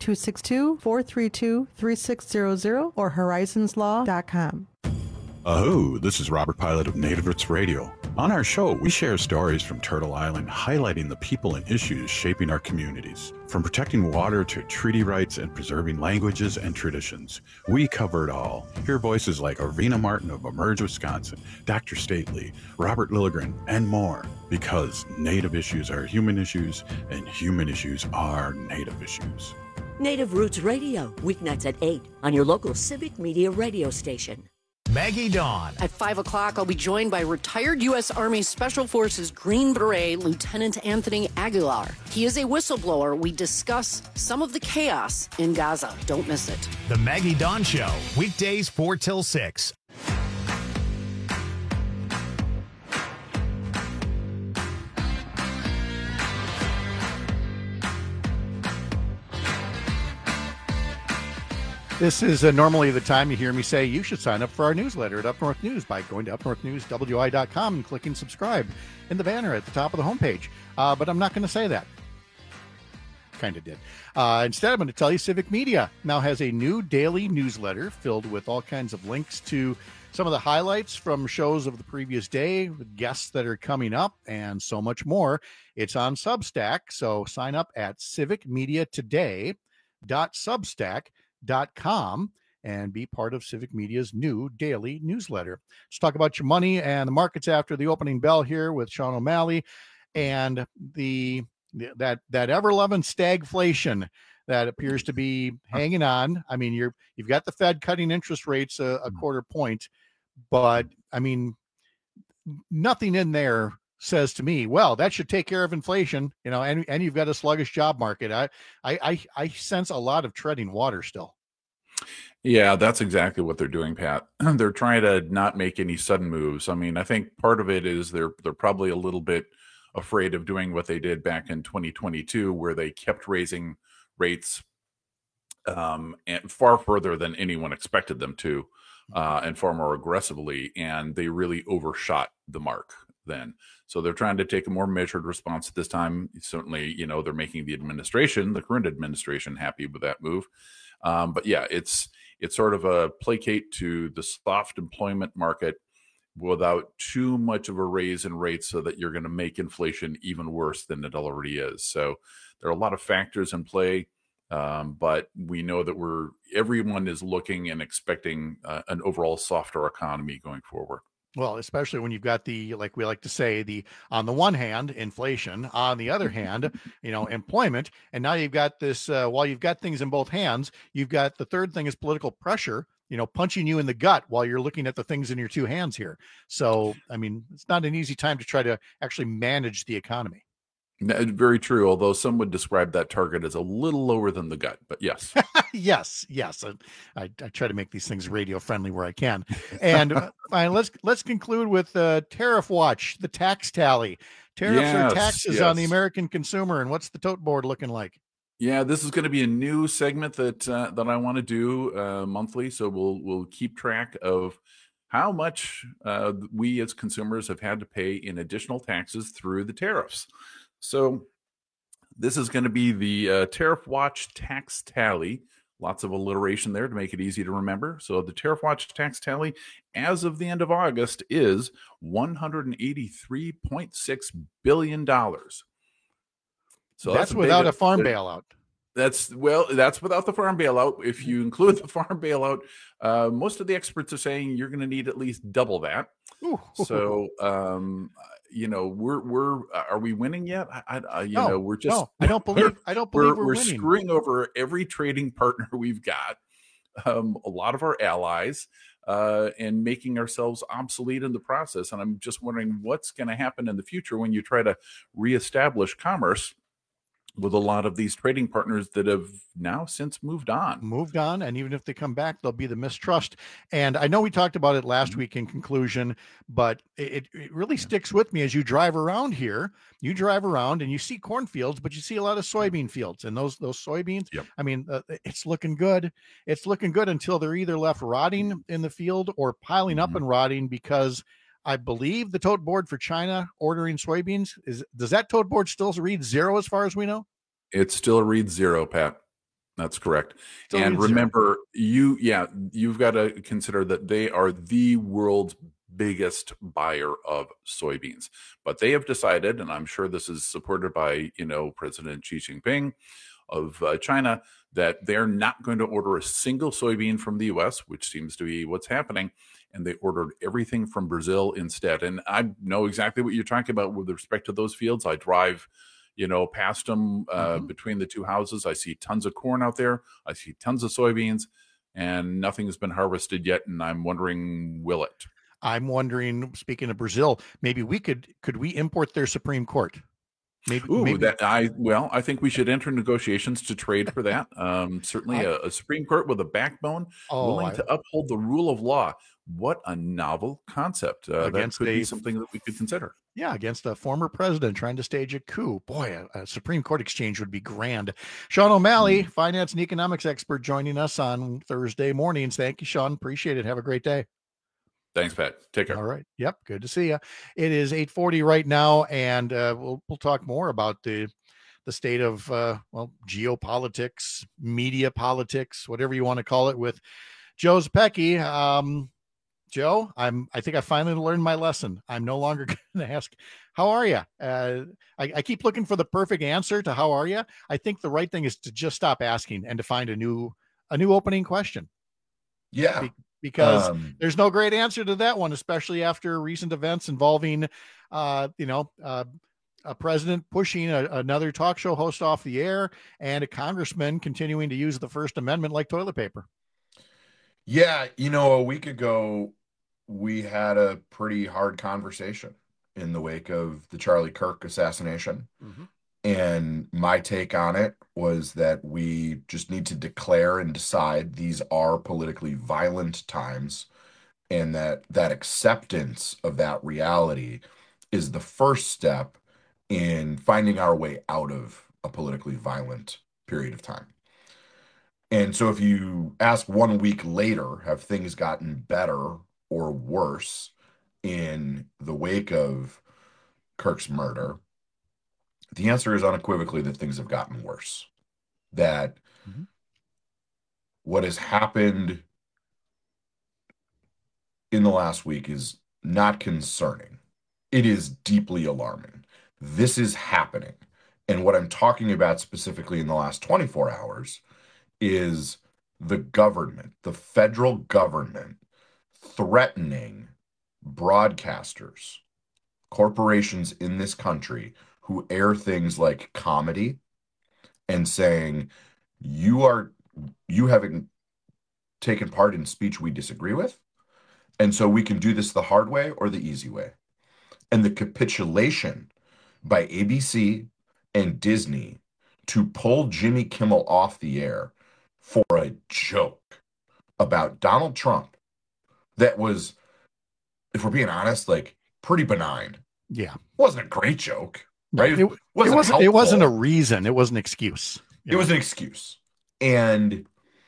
262-432-3600 or horizonslaw.com. This is Robert Pilot of Native Roots Radio. On our show, we share stories from Turtle Island highlighting the people and issues shaping our communities. From protecting water to treaty rights and preserving languages and traditions, we cover it all. Hear voices like Arvina Martin of Emerge Wisconsin, Dr. Stately, Robert Lilligren, and more. Because Native issues are human issues, and human issues are Native issues. Native Roots Radio, weeknights at 8 on your local Civic Media radio station. Maggie Dawn. At 5 o'clock, I'll be joined by retired U.S. Army Special Forces Green Beret Lieutenant Anthony Aguilar. He is a whistleblower. We discuss some of the chaos in Gaza. Don't miss it. The Maggie Dawn Show, weekdays 4 till 6. This is normally the time you hear me say you should sign up for our newsletter at Up North News by going to upnorthnewswi.com and clicking subscribe in the banner at the top of the homepage. But I'm not going to say that. Kind of did. Instead, I'm going to tell you Civic Media now has a new daily newsletter filled with all kinds of links to some of the highlights from shows of the previous day, with guests that are coming up, and so much more. It's on Substack, so sign up at civicmediatoday.substack.com and be part of Civic Media's new daily newsletter. Let's talk about your money and the markets after the opening bell here with Sean O'Malley and that ever-loving stagflation that appears to be hanging on. I mean, you've got the Fed cutting interest rates a quarter point, but I mean, nothing in there says to me, well, that should take care of inflation, and you've got a sluggish job market. I sense a lot of treading water still. Yeah, that's exactly what they're doing, Pat. They're trying to not make any sudden moves. I mean, I think part of it is they're probably a little bit afraid of doing what they did back in 2022, where they kept raising rates and far further than anyone expected them to, and far more aggressively, and they really overshot the mark then. So they're trying to take a more measured response this time. Certainly, they're making the current administration happy with that move. But yeah, it's sort of a placate to the soft employment market without too much of a raise in rates so that you're going to make inflation even worse than it already is. So there are a lot of factors in play, but we know that everyone is looking and expecting an overall softer economy going forward. Well, especially when you've got like we like to say, on the one hand, inflation, on the other hand, employment. And now you've got this, while you've got things in both hands, you've got the third thing is political pressure, punching you in the gut while you're looking at the things in your two hands here. So, I mean, it's not an easy time to try to actually manage the economy. Very true. Although some would describe that target as a little lower than the gut, but yes. yes. I try to make these things radio friendly where I can. And fine, let's conclude with Tariff Watch, the tax tally. Tariffs are taxes on the American consumer. And what's the tote board looking like? Yeah, this is going to be a new segment that I want to do monthly. So we'll keep track of how much we as consumers have had to pay in additional taxes through the tariffs. So this is going to be the Tariff Watch tax tally. Lots of alliteration there to make it easy to remember. So the Tariff Watch tax tally as of the end of August is $183.6 billion. So that's without a farm bailout. That's without the farm bailout. If you include the farm bailout, most of the experts are saying you're going to need at least double that. Ooh. So, are we winning yet? We're just. No, I don't believe we're winning. Screwing over every trading partner we've got, a lot of our allies, and making ourselves obsolete in the process. And I'm just wondering what's going to happen in the future when you try to reestablish commerce with a lot of these trading partners that have now since moved on. And even if they come back, there'll be the mistrust. And I know we talked about it last week in conclusion, but it really sticks with me as you drive around here. You drive around and you see cornfields, but you see a lot of soybean fields. And those soybeans, I mean, it's looking good. It's looking good until they're either left rotting in the field or piling up and rotting, because I believe the tote board for China ordering soybeans does that tote board still read 0 as far as we know? It still reads 0, Pat. That's correct. And remember, you've got to consider that they are the world's biggest buyer of soybeans. But they have decided, and I'm sure this is supported by, President Xi Jinping of China, that they're not going to order a single soybean from the U.S., which seems to be what's happening. And they ordered everything from Brazil instead. And I know exactly what you're talking about with respect to those fields. I drive, past them between the two houses. I see tons of corn out there. I see tons of soybeans, and nothing has been harvested yet. And I'm wondering, will it? I'm wondering, speaking of Brazil, maybe could we import their Supreme Court? Maybe. I think we should enter negotiations to trade for that. Certainly a Supreme Court with a backbone, willing to uphold the rule of law. What a novel concept. That could be something that we could consider. Yeah, against a former president trying to stage a coup. Boy, a Supreme Court exchange would be grand. Sean O'Malley, finance and economics expert, joining us on Thursday mornings. Thank you, Sean. Appreciate it. Have a great day. Thanks, Pat. Take care. All right. Yep. Good to see you. It is 8:40 right now, and we'll talk more about the state of geopolitics, media politics, whatever you want to call it, with Joe Zepecki. Joe, I think I finally learned my lesson. I'm no longer going to ask, how are you? I keep looking for the perfect answer to how are you. I think the right thing is to just stop asking and to find a new opening question. Yeah. Because there's no great answer to that one, especially after recent events involving, a president pushing another talk show host off the air and a congressman continuing to use the First Amendment like toilet paper. Yeah. A week ago, we had a pretty hard conversation in the wake of the Charlie Kirk assassination. Mm-hmm. And my take on it was that we just need to declare and decide these are politically violent times, and that acceptance of that reality is the first step in finding our way out of a politically violent period of time. And so if you ask 1 week later, have things gotten better or worse in the wake of Kirk's murder? The answer is unequivocally that things have gotten worse. That what has happened in the last week is not concerning. It is deeply alarming. This is happening. And what I'm talking about specifically in the last 24 hours is the government, the federal government, threatening broadcasters, corporations in this country who air things like comedy, and saying, you haven't taken part in speech we disagree with, and so we can do this the hard way or the easy way. And the capitulation by ABC and Disney to pull Jimmy Kimmel off the air for a joke about Donald Trump that was, if we're being honest, like pretty benign. Yeah. Wasn't a great joke, right? It wasn't a reason. It was an excuse. It was an excuse. And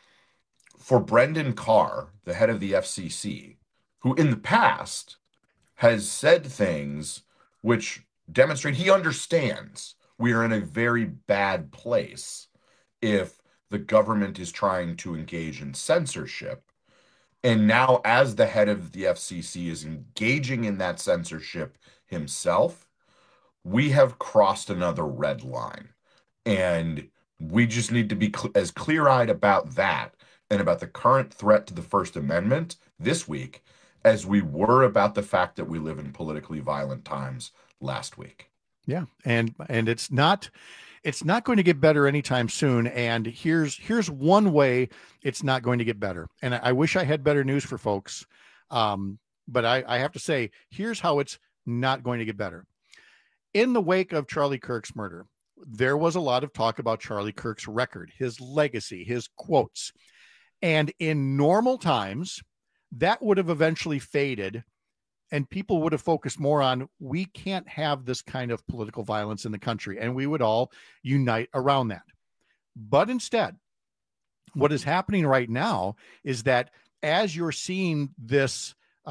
for Brendan Carr, the head of the FCC, who in the past has said things which demonstrate he understands we are in a very bad place if the government is trying to engage in censorship. And now, as the head of the FCC is engaging in that censorship himself, we have crossed another red line. And we just need to be as clear-eyed about that and about the current threat to the First Amendment this week as we were about the fact that we live in politically violent times last week. Yeah. And it's not going to get better anytime soon. And here's one way it's not going to get better. And I wish I had better news for folks. But I have to say, here's how it's not going to get better. In the wake of Charlie Kirk's murder, there was a lot of talk about Charlie Kirk's record, his legacy, his quotes. And in normal times, that would have eventually faded, and people would have focused more on, we can't have this kind of political violence in the country, and we would all unite around that. But instead, what is happening right now is that as you're seeing this,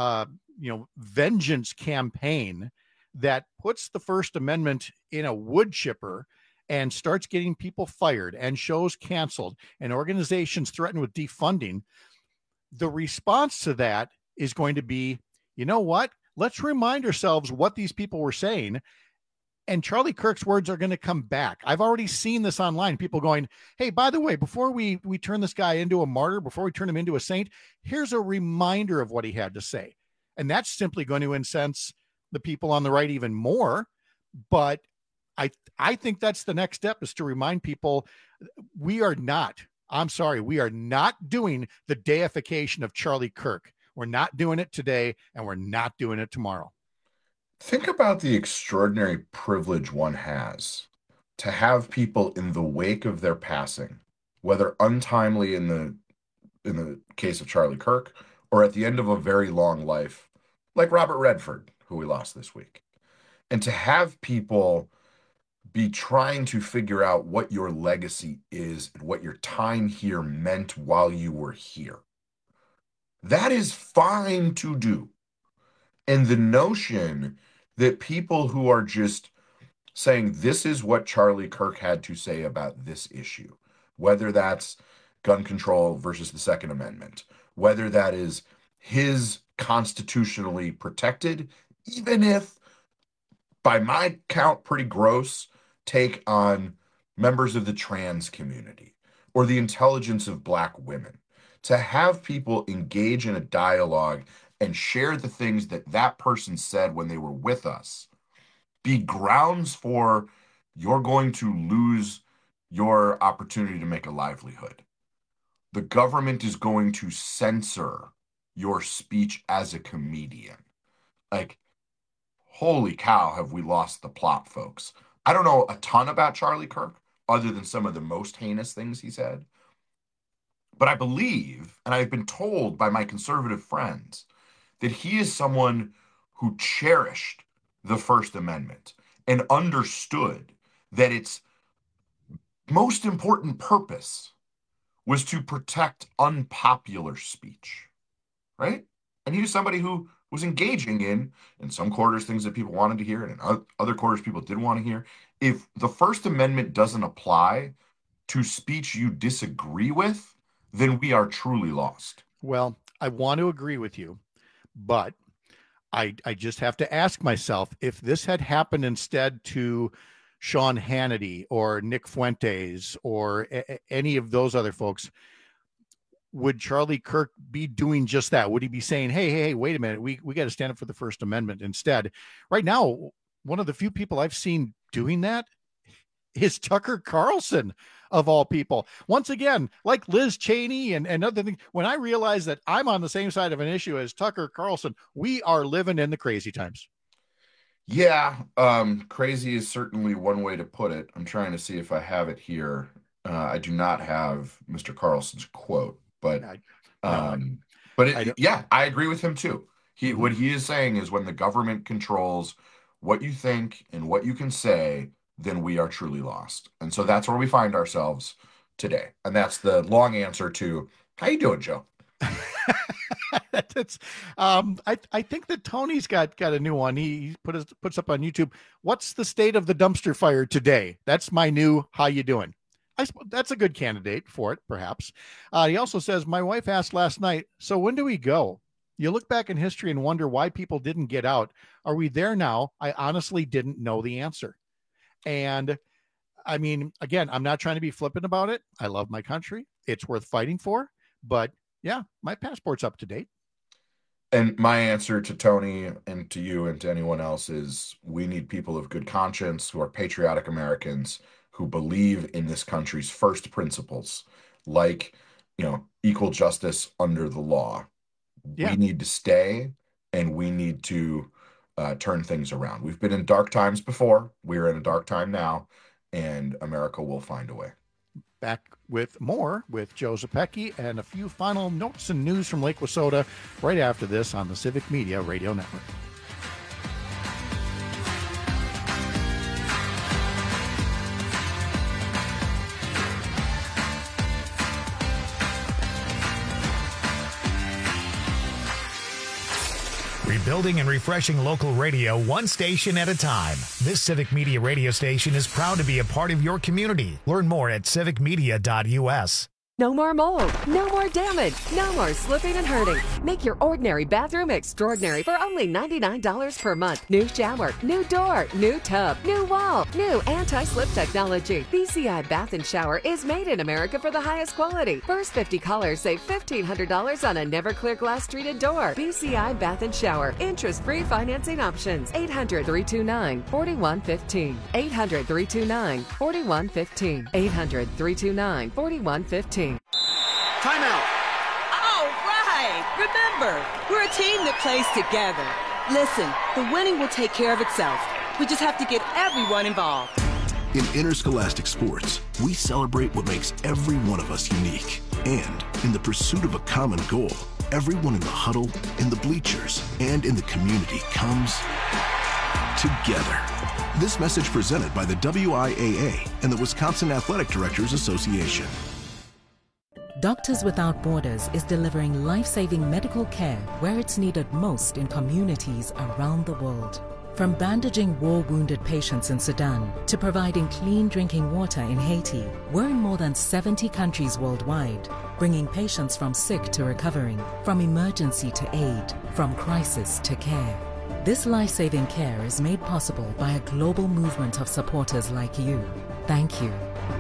vengeance campaign that puts the First Amendment in a wood chipper and starts getting people fired and shows canceled and organizations threatened with defunding, the response to that is going to be, you know what? Let's remind ourselves what these people were saying. And Charlie Kirk's words are going to come back. I've already seen this online. People going, hey, by the way, before we turn this guy into a martyr, before we turn him into a saint, here's a reminder of what he had to say. And that's simply going to incense the people on the right even more. But I think that's the next step, is to remind people we are not doing the deification of Charlie Kirk. We're not doing it today, and we're not doing it tomorrow. Think about the extraordinary privilege one has to have people in the wake of their passing, whether untimely in the case of Charlie Kirk or at the end of a very long life, like Robert Redford, who we lost this week. And to have people be trying to figure out what your legacy is and what your time here meant while you were here. That is fine to do. And the notion that people who are just saying this is what Charlie Kirk had to say about this issue, whether that's gun control versus the Second Amendment, whether that is his constitutionally protected, even if, by my count, pretty gross take on members of the trans community or the intelligence of Black women, to have people engage in a dialogue and share the things that that person said when they were with us, be grounds for you're going to lose your opportunity to make a livelihood. The government is going to censor your speech as a comedian. Like, holy cow, have we lost the plot, folks. I don't know a ton about Charlie Kirk, other than some of the most heinous things he said. But I believe, and I've been told by my conservative friends, that he is someone who cherished the First Amendment and understood that its most important purpose was to protect unpopular speech, right? And he was somebody who was engaging in some quarters, things that people wanted to hear, and in other quarters, people didn't want to hear. If the First Amendment doesn't apply to speech you disagree with, then we are truly lost. Well, I want to agree with you. But I just have to ask myself, if this had happened instead to Sean Hannity or Nick Fuentes or any of those other folks, would Charlie Kirk be doing just that? Would he be saying, hey, wait a minute, we got to stand up for the First Amendment instead? Right now, one of the few people I've seen doing that is Tucker Carlson, of all people. Once again, like Liz Cheney and other things, when I realize that I'm on the same side of an issue as Tucker Carlson, we are living in the crazy times. Yeah, crazy is certainly one way to put it. I'm trying to see if I have it here. I do not have Mr. Carlson's quote, but I agree with him too. What he is saying is when the government controls what you think and what you can say, then we are truly lost. And so that's where we find ourselves today. And that's the long answer to, how you doing, Joe? I think that Tony's got a new one. He puts up on YouTube. What's the state of the dumpster fire today? That's my new, how you doing? I suppose that's a good candidate for it, perhaps. He also says, my wife asked last night, so when do we go? You look back in history and wonder why people didn't get out. Are we there now? I honestly didn't know the answer. And I mean, again, I'm not trying to be flippant about it. I love my country. It's worth fighting for. But yeah, my passport's up to date. And my answer to Tony and to you and to anyone else is we need people of good conscience who are patriotic Americans who believe in this country's first principles, like, equal justice under the law. Yeah. We need to stay and we need to turn things around. We've been in dark times before. We're in a dark time now, and America will find a way. Back with more with Joe Zepecki and a few final notes and news from Lake Wissota right after this on the Civic Media Radio Network. Rebuilding and refreshing local radio one station at a time. This Civic Media radio station is proud to be a part of your community. Learn more at civicmedia.us. No more mold, no more damage, no more slipping and hurting. Make your ordinary bathroom extraordinary for only $99 per month. New shower, new door, new tub, new wall, new anti-slip technology. BCI Bath and Shower is made in America for the highest quality. First 50 callers save $1,500 on a never clear glass treated door. BCI Bath and Shower. Interest-free financing options. 800-329-4115. 800-329-4115. 800-329-4115. Timeout. All right. Remember, we're a team that plays together. Listen, the winning will take care of itself. We just have to get everyone involved. In interscholastic sports, we celebrate what makes every one of us unique. And in the pursuit of a common goal, everyone in the huddle, in the bleachers, and in the community comes together. This message presented by the WIAA and the Wisconsin Athletic Directors Association. Doctors Without Borders is delivering life-saving medical care where it's needed most in communities around the world. From bandaging war-wounded patients in Sudan to providing clean drinking water in Haiti, we're in more than 70 countries worldwide, bringing patients from sick to recovering, from emergency to aid, from crisis to care. This life-saving care is made possible by a global movement of supporters like you. Thank you.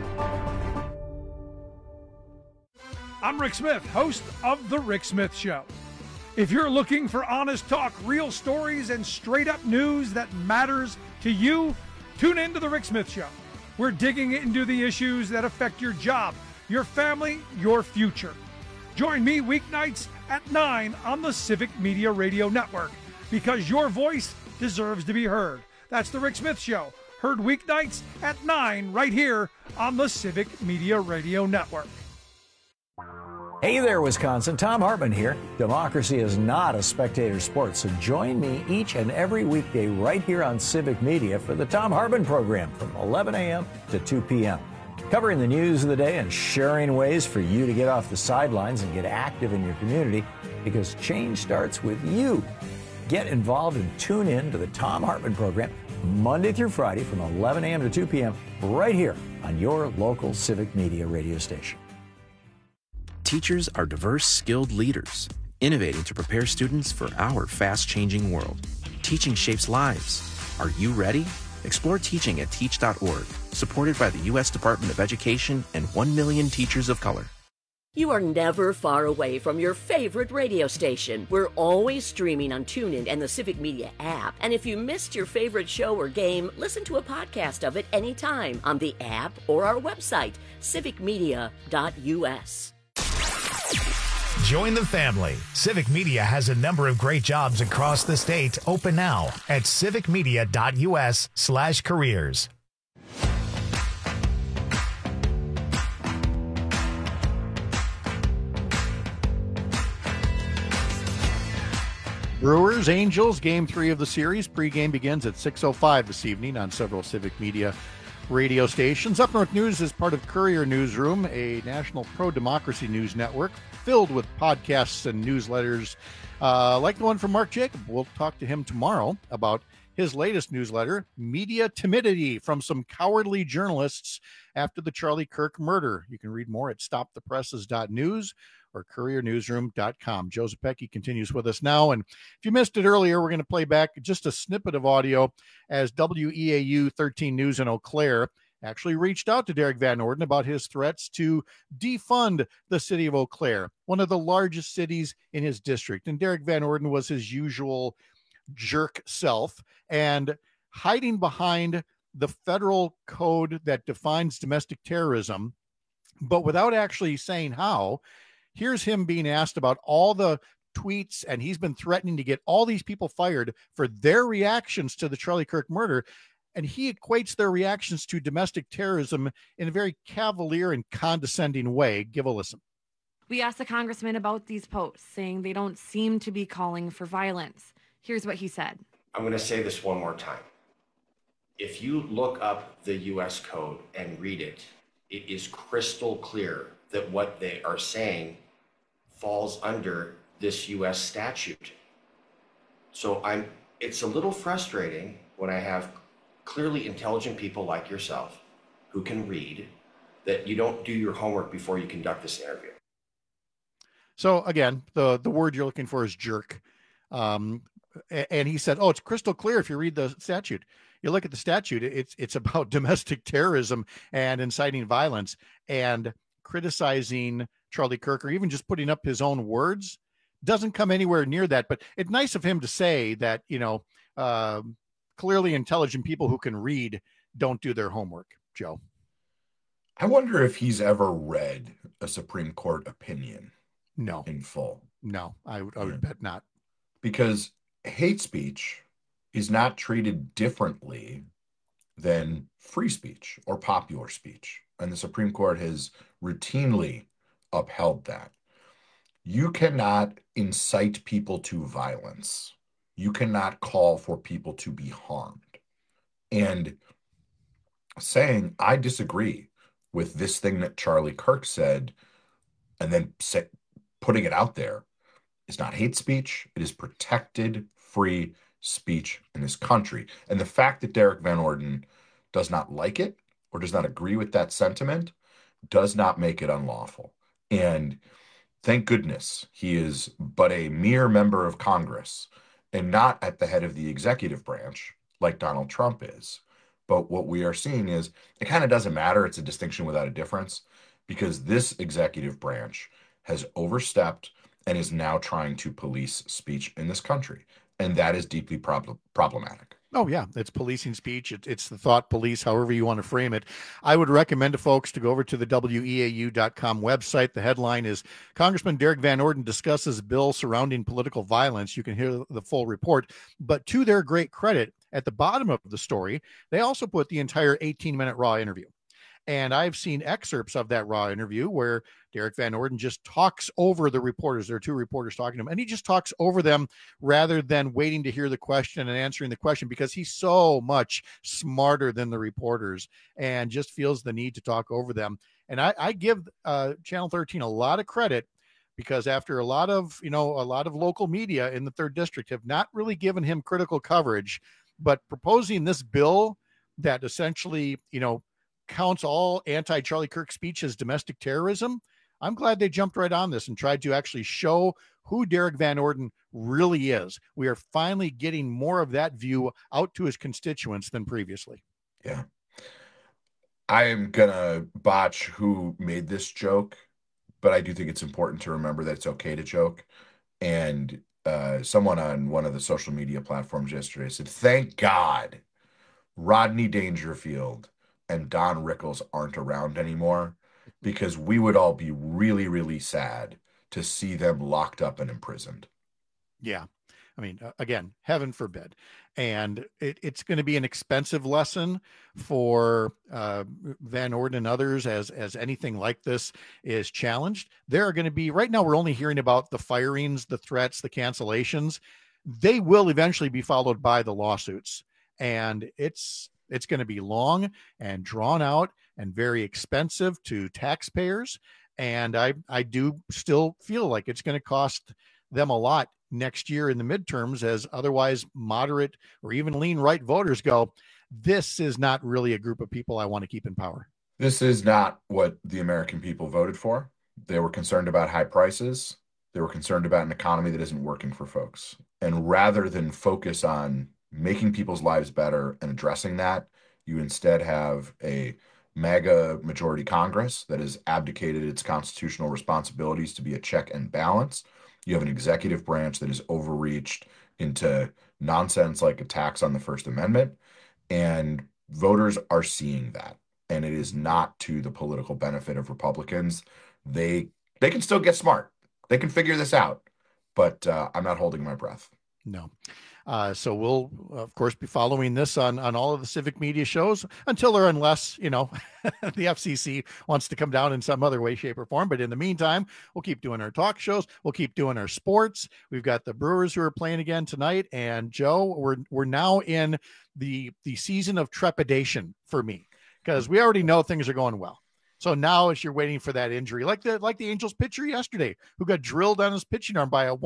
I'm Rick Smith, host of The Rick Smith Show. If you're looking for honest talk, real stories, and straight-up news that matters to you, tune in to The Rick Smith Show. We're digging into the issues that affect your job, your family, your future. Join me weeknights at 9 on the Civic Media Radio Network, because your voice deserves to be heard. That's The Rick Smith Show, heard weeknights at 9 right here on the Civic Media Radio Network. Hey there, Wisconsin. Tom Hartman here. Democracy is not a spectator sport, so join me each and every weekday right here on Civic Media for the Tom Hartman program from 11 a.m. to 2 p.m. Covering the news of the day and sharing ways for you to get off the sidelines and get active in your community, because change starts with you. Get involved and tune in to the Tom Hartman program Monday through Friday from 11 a.m. to 2 p.m. right here on your local Civic Media radio station. Teachers are diverse, skilled leaders, innovating to prepare students for our fast-changing world. Teaching shapes lives. Are you ready? Explore teaching at teach.org, supported by the U.S. Department of Education and 1 million teachers of color. You are never far away from your favorite radio station. We're always streaming on TuneIn and the Civic Media app. And if you missed your favorite show or game, listen to a podcast of it anytime on the app or our website, civicmedia.us. Join the family. Civic Media has a number of great jobs across the state open now at civicmedia.us/careers. Brewers, Angels, Game 3 of the series. Pre-game begins at 6:05 this evening on several Civic Media radio stations. Up North News is part of Courier Newsroom, a national pro-democracy news network filled with podcasts and newsletters like the one from Mark Jacob. We'll talk to him tomorrow about his latest newsletter, Media Timidity, from some cowardly journalists after the Charlie Kirk murder. You can read more at stopthepresses.news or couriernewsroom.com. Joe Zepecki continues with us now. And if you missed it earlier, we're going to play back just a snippet of audio as WEAU 13 News in Eau Claire actually reached out to Derek Van Orden about his threats to defund the city of Eau Claire, one of the largest cities in his district. And Derek Van Orden was his usual jerk self, and hiding behind the federal code that defines domestic terrorism, but without actually saying how. Here's him being asked about all the tweets, and he's been threatening to get all these people fired for their reactions to the Charlie Kirk murder. And he equates their reactions to domestic terrorism in a very cavalier and condescending way. Give a listen. We asked the congressman about these posts, saying they don't seem to be calling for violence. Here's what he said. I'm going to say this one more time. If you look up the U.S. code and read it, it is crystal clear that what they are saying falls under this U.S. statute. So it's a little frustrating when I have clearly intelligent people like yourself who can read that you don't do your homework before you conduct this interview. So again, the word you're looking for is jerk. And he said, oh, it's crystal clear if you read the statute. You look at the statute, it's about domestic terrorism and inciting violence, and criticizing Charlie Kirk or even just putting up his own words doesn't come anywhere near that. But it's nice of him to say that, clearly intelligent people who can read don't do their homework, Joe. I wonder if he's ever read a Supreme Court opinion. No. In full. No, I would bet not. Because hate speech is not treated differently than free speech or popular speech. And the Supreme Court has routinely upheld that. You cannot incite people to violence. You cannot call for people to be harmed. And saying, I disagree with this thing that Charlie Kirk said, and then putting it out there, is not hate speech. It is protected free speech in this country. And the fact that Derek Van Orden does not like it or does not agree with that sentiment does not make it unlawful. And thank goodness he is but a mere member of Congress and not at the head of the executive branch like Donald Trump is. But what we are seeing is it kind of doesn't matter. It's a distinction without a difference, because this executive branch has overstepped and is now trying to police speech in this country. And that is deeply problematic. Oh, yeah. It's policing speech. It's the thought police, however you want to frame it. I would recommend to folks to go over to the WEAU.com website. The headline is Congressman Derek Van Orden discusses bill surrounding political violence. You can hear the full report. But to their great credit, at the bottom of the story, they also put the entire 18-minute raw interview. And I've seen excerpts of that raw interview where Derek Van Orden just talks over the reporters. There are two reporters talking to him, and he just talks over them rather than waiting to hear the question and answering the question, because he's so much smarter than the reporters and just feels the need to talk over them. And I give Channel 13 a lot of credit, because after a lot of local media in the 3rd District have not really given him critical coverage, but proposing this bill that essentially, counts all anti-Charlie Kirk speech as domestic terrorism, I'm glad they jumped right on this and tried to actually show who Derek Van Orden really is. We are finally getting more of that view out to his constituents than previously. Yeah. I am going to botch who made this joke, but I do think it's important to remember that it's okay to joke. And someone on one of the social media platforms yesterday said, thank God Rodney Dangerfield and Don Rickles aren't around anymore, because we would all be really, really sad to see them locked up and imprisoned. Yeah. I mean, again, heaven forbid. And it's going to be an expensive lesson for Van Orden and others as anything like this is challenged. There are going to be, right now, we're only hearing about the firings, the threats, the cancellations. They will eventually be followed by the lawsuits. And it's going to be long and drawn out and very expensive to taxpayers. And I do still feel like it's going to cost them a lot next year in the midterms, as otherwise moderate or even lean right voters go, this is not really a group of people I want to keep in power. This is not what the American people voted for. They were concerned about high prices. They were concerned about an economy that isn't working for folks. And rather than focus on making people's lives better and addressing that, you instead have a MAGA majority Congress that has abdicated its constitutional responsibilities to be a check and balance. You have an executive branch that is overreached into nonsense like attacks on the First Amendment, and voters are seeing that. And it is not to the political benefit of Republicans. They can still get smart. They can figure this out, but I'm not holding my breath. No. So we'll, of course, be following this on all of the civic media shows until or unless, the FCC wants to come down in some other way, shape, or form. But in the meantime, we'll keep doing our talk shows. We'll keep doing our sports. We've got the Brewers who are playing again tonight. And Joe, we're now in the season of trepidation for me, because we already know things are going well. So now, as you're waiting for that injury, like the Angels pitcher yesterday, who got drilled on his pitching arm by a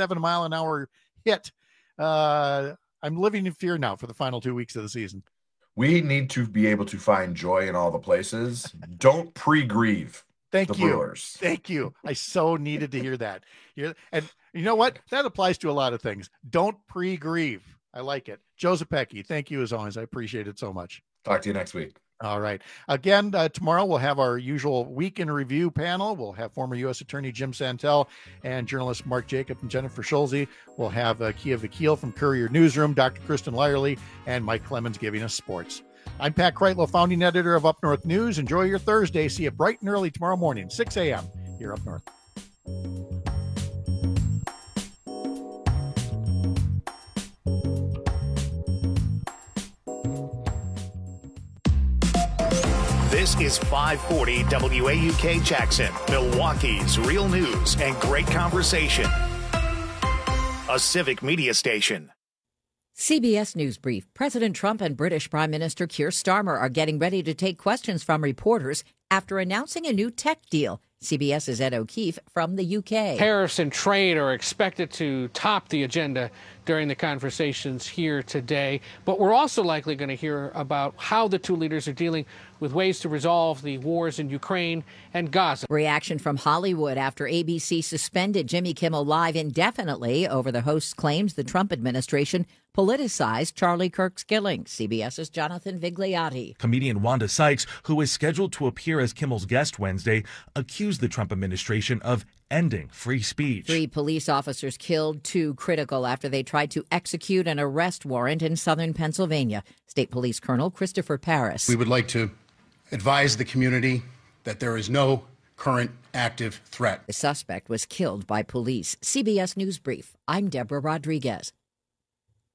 107-mile-an-hour hit. I'm living in fear now for the final 2 weeks of the season. We need to be able to find joy in all the places. Don't pre-grieve. Thank you. Brewers. Thank you. I so needed to hear that. And you know what? That applies to a lot of things. Don't pre-grieve. I like it. Joe Zepecki, thank you as always. I appreciate it so much. Talk to you next week. All right. Again, tomorrow we'll have our usual Week in Review panel. We'll have former U.S. Attorney Jim Santel and journalists Mark Jacob and Jennifer Schulze. We'll have Kia Vakil from Courier Newsroom, Dr. Kristen Lyerly, and Mike Clemens giving us sports. I'm Pat Kreitlow, founding editor of Up North News. Enjoy your Thursday. See you bright and early tomorrow morning, 6 a.m. here up north. This is 540 WAUK Jackson, Milwaukee's real news and great conversation. A civic media station. CBS News Brief. President Trump and British Prime Minister Keir Starmer are getting ready to take questions from reporters after announcing a new tech deal. CBS's Ed O'Keefe from the UK. Tariffs and trade are expected to top the agenda during the conversations here today. But we're also likely going to hear about how the two leaders are dealing with ways to resolve the wars in Ukraine and Gaza. Reaction from Hollywood after ABC suspended Jimmy Kimmel Live indefinitely over the host's claims the Trump administration politicized Charlie Kirk's killing. CBS's Jonathan Vigliotti. Comedian Wanda Sykes, who is scheduled to appear as Kimmel's guest Wednesday, accused the Trump administration of ending free speech. 3 police officers killed, 2 critical after they tried to execute an arrest warrant in southern Pennsylvania. State Police Colonel Christopher Paris. We would like to advise the community that there is no current active threat. The suspect was killed by police. CBS News Brief. I'm Deborah Rodriguez.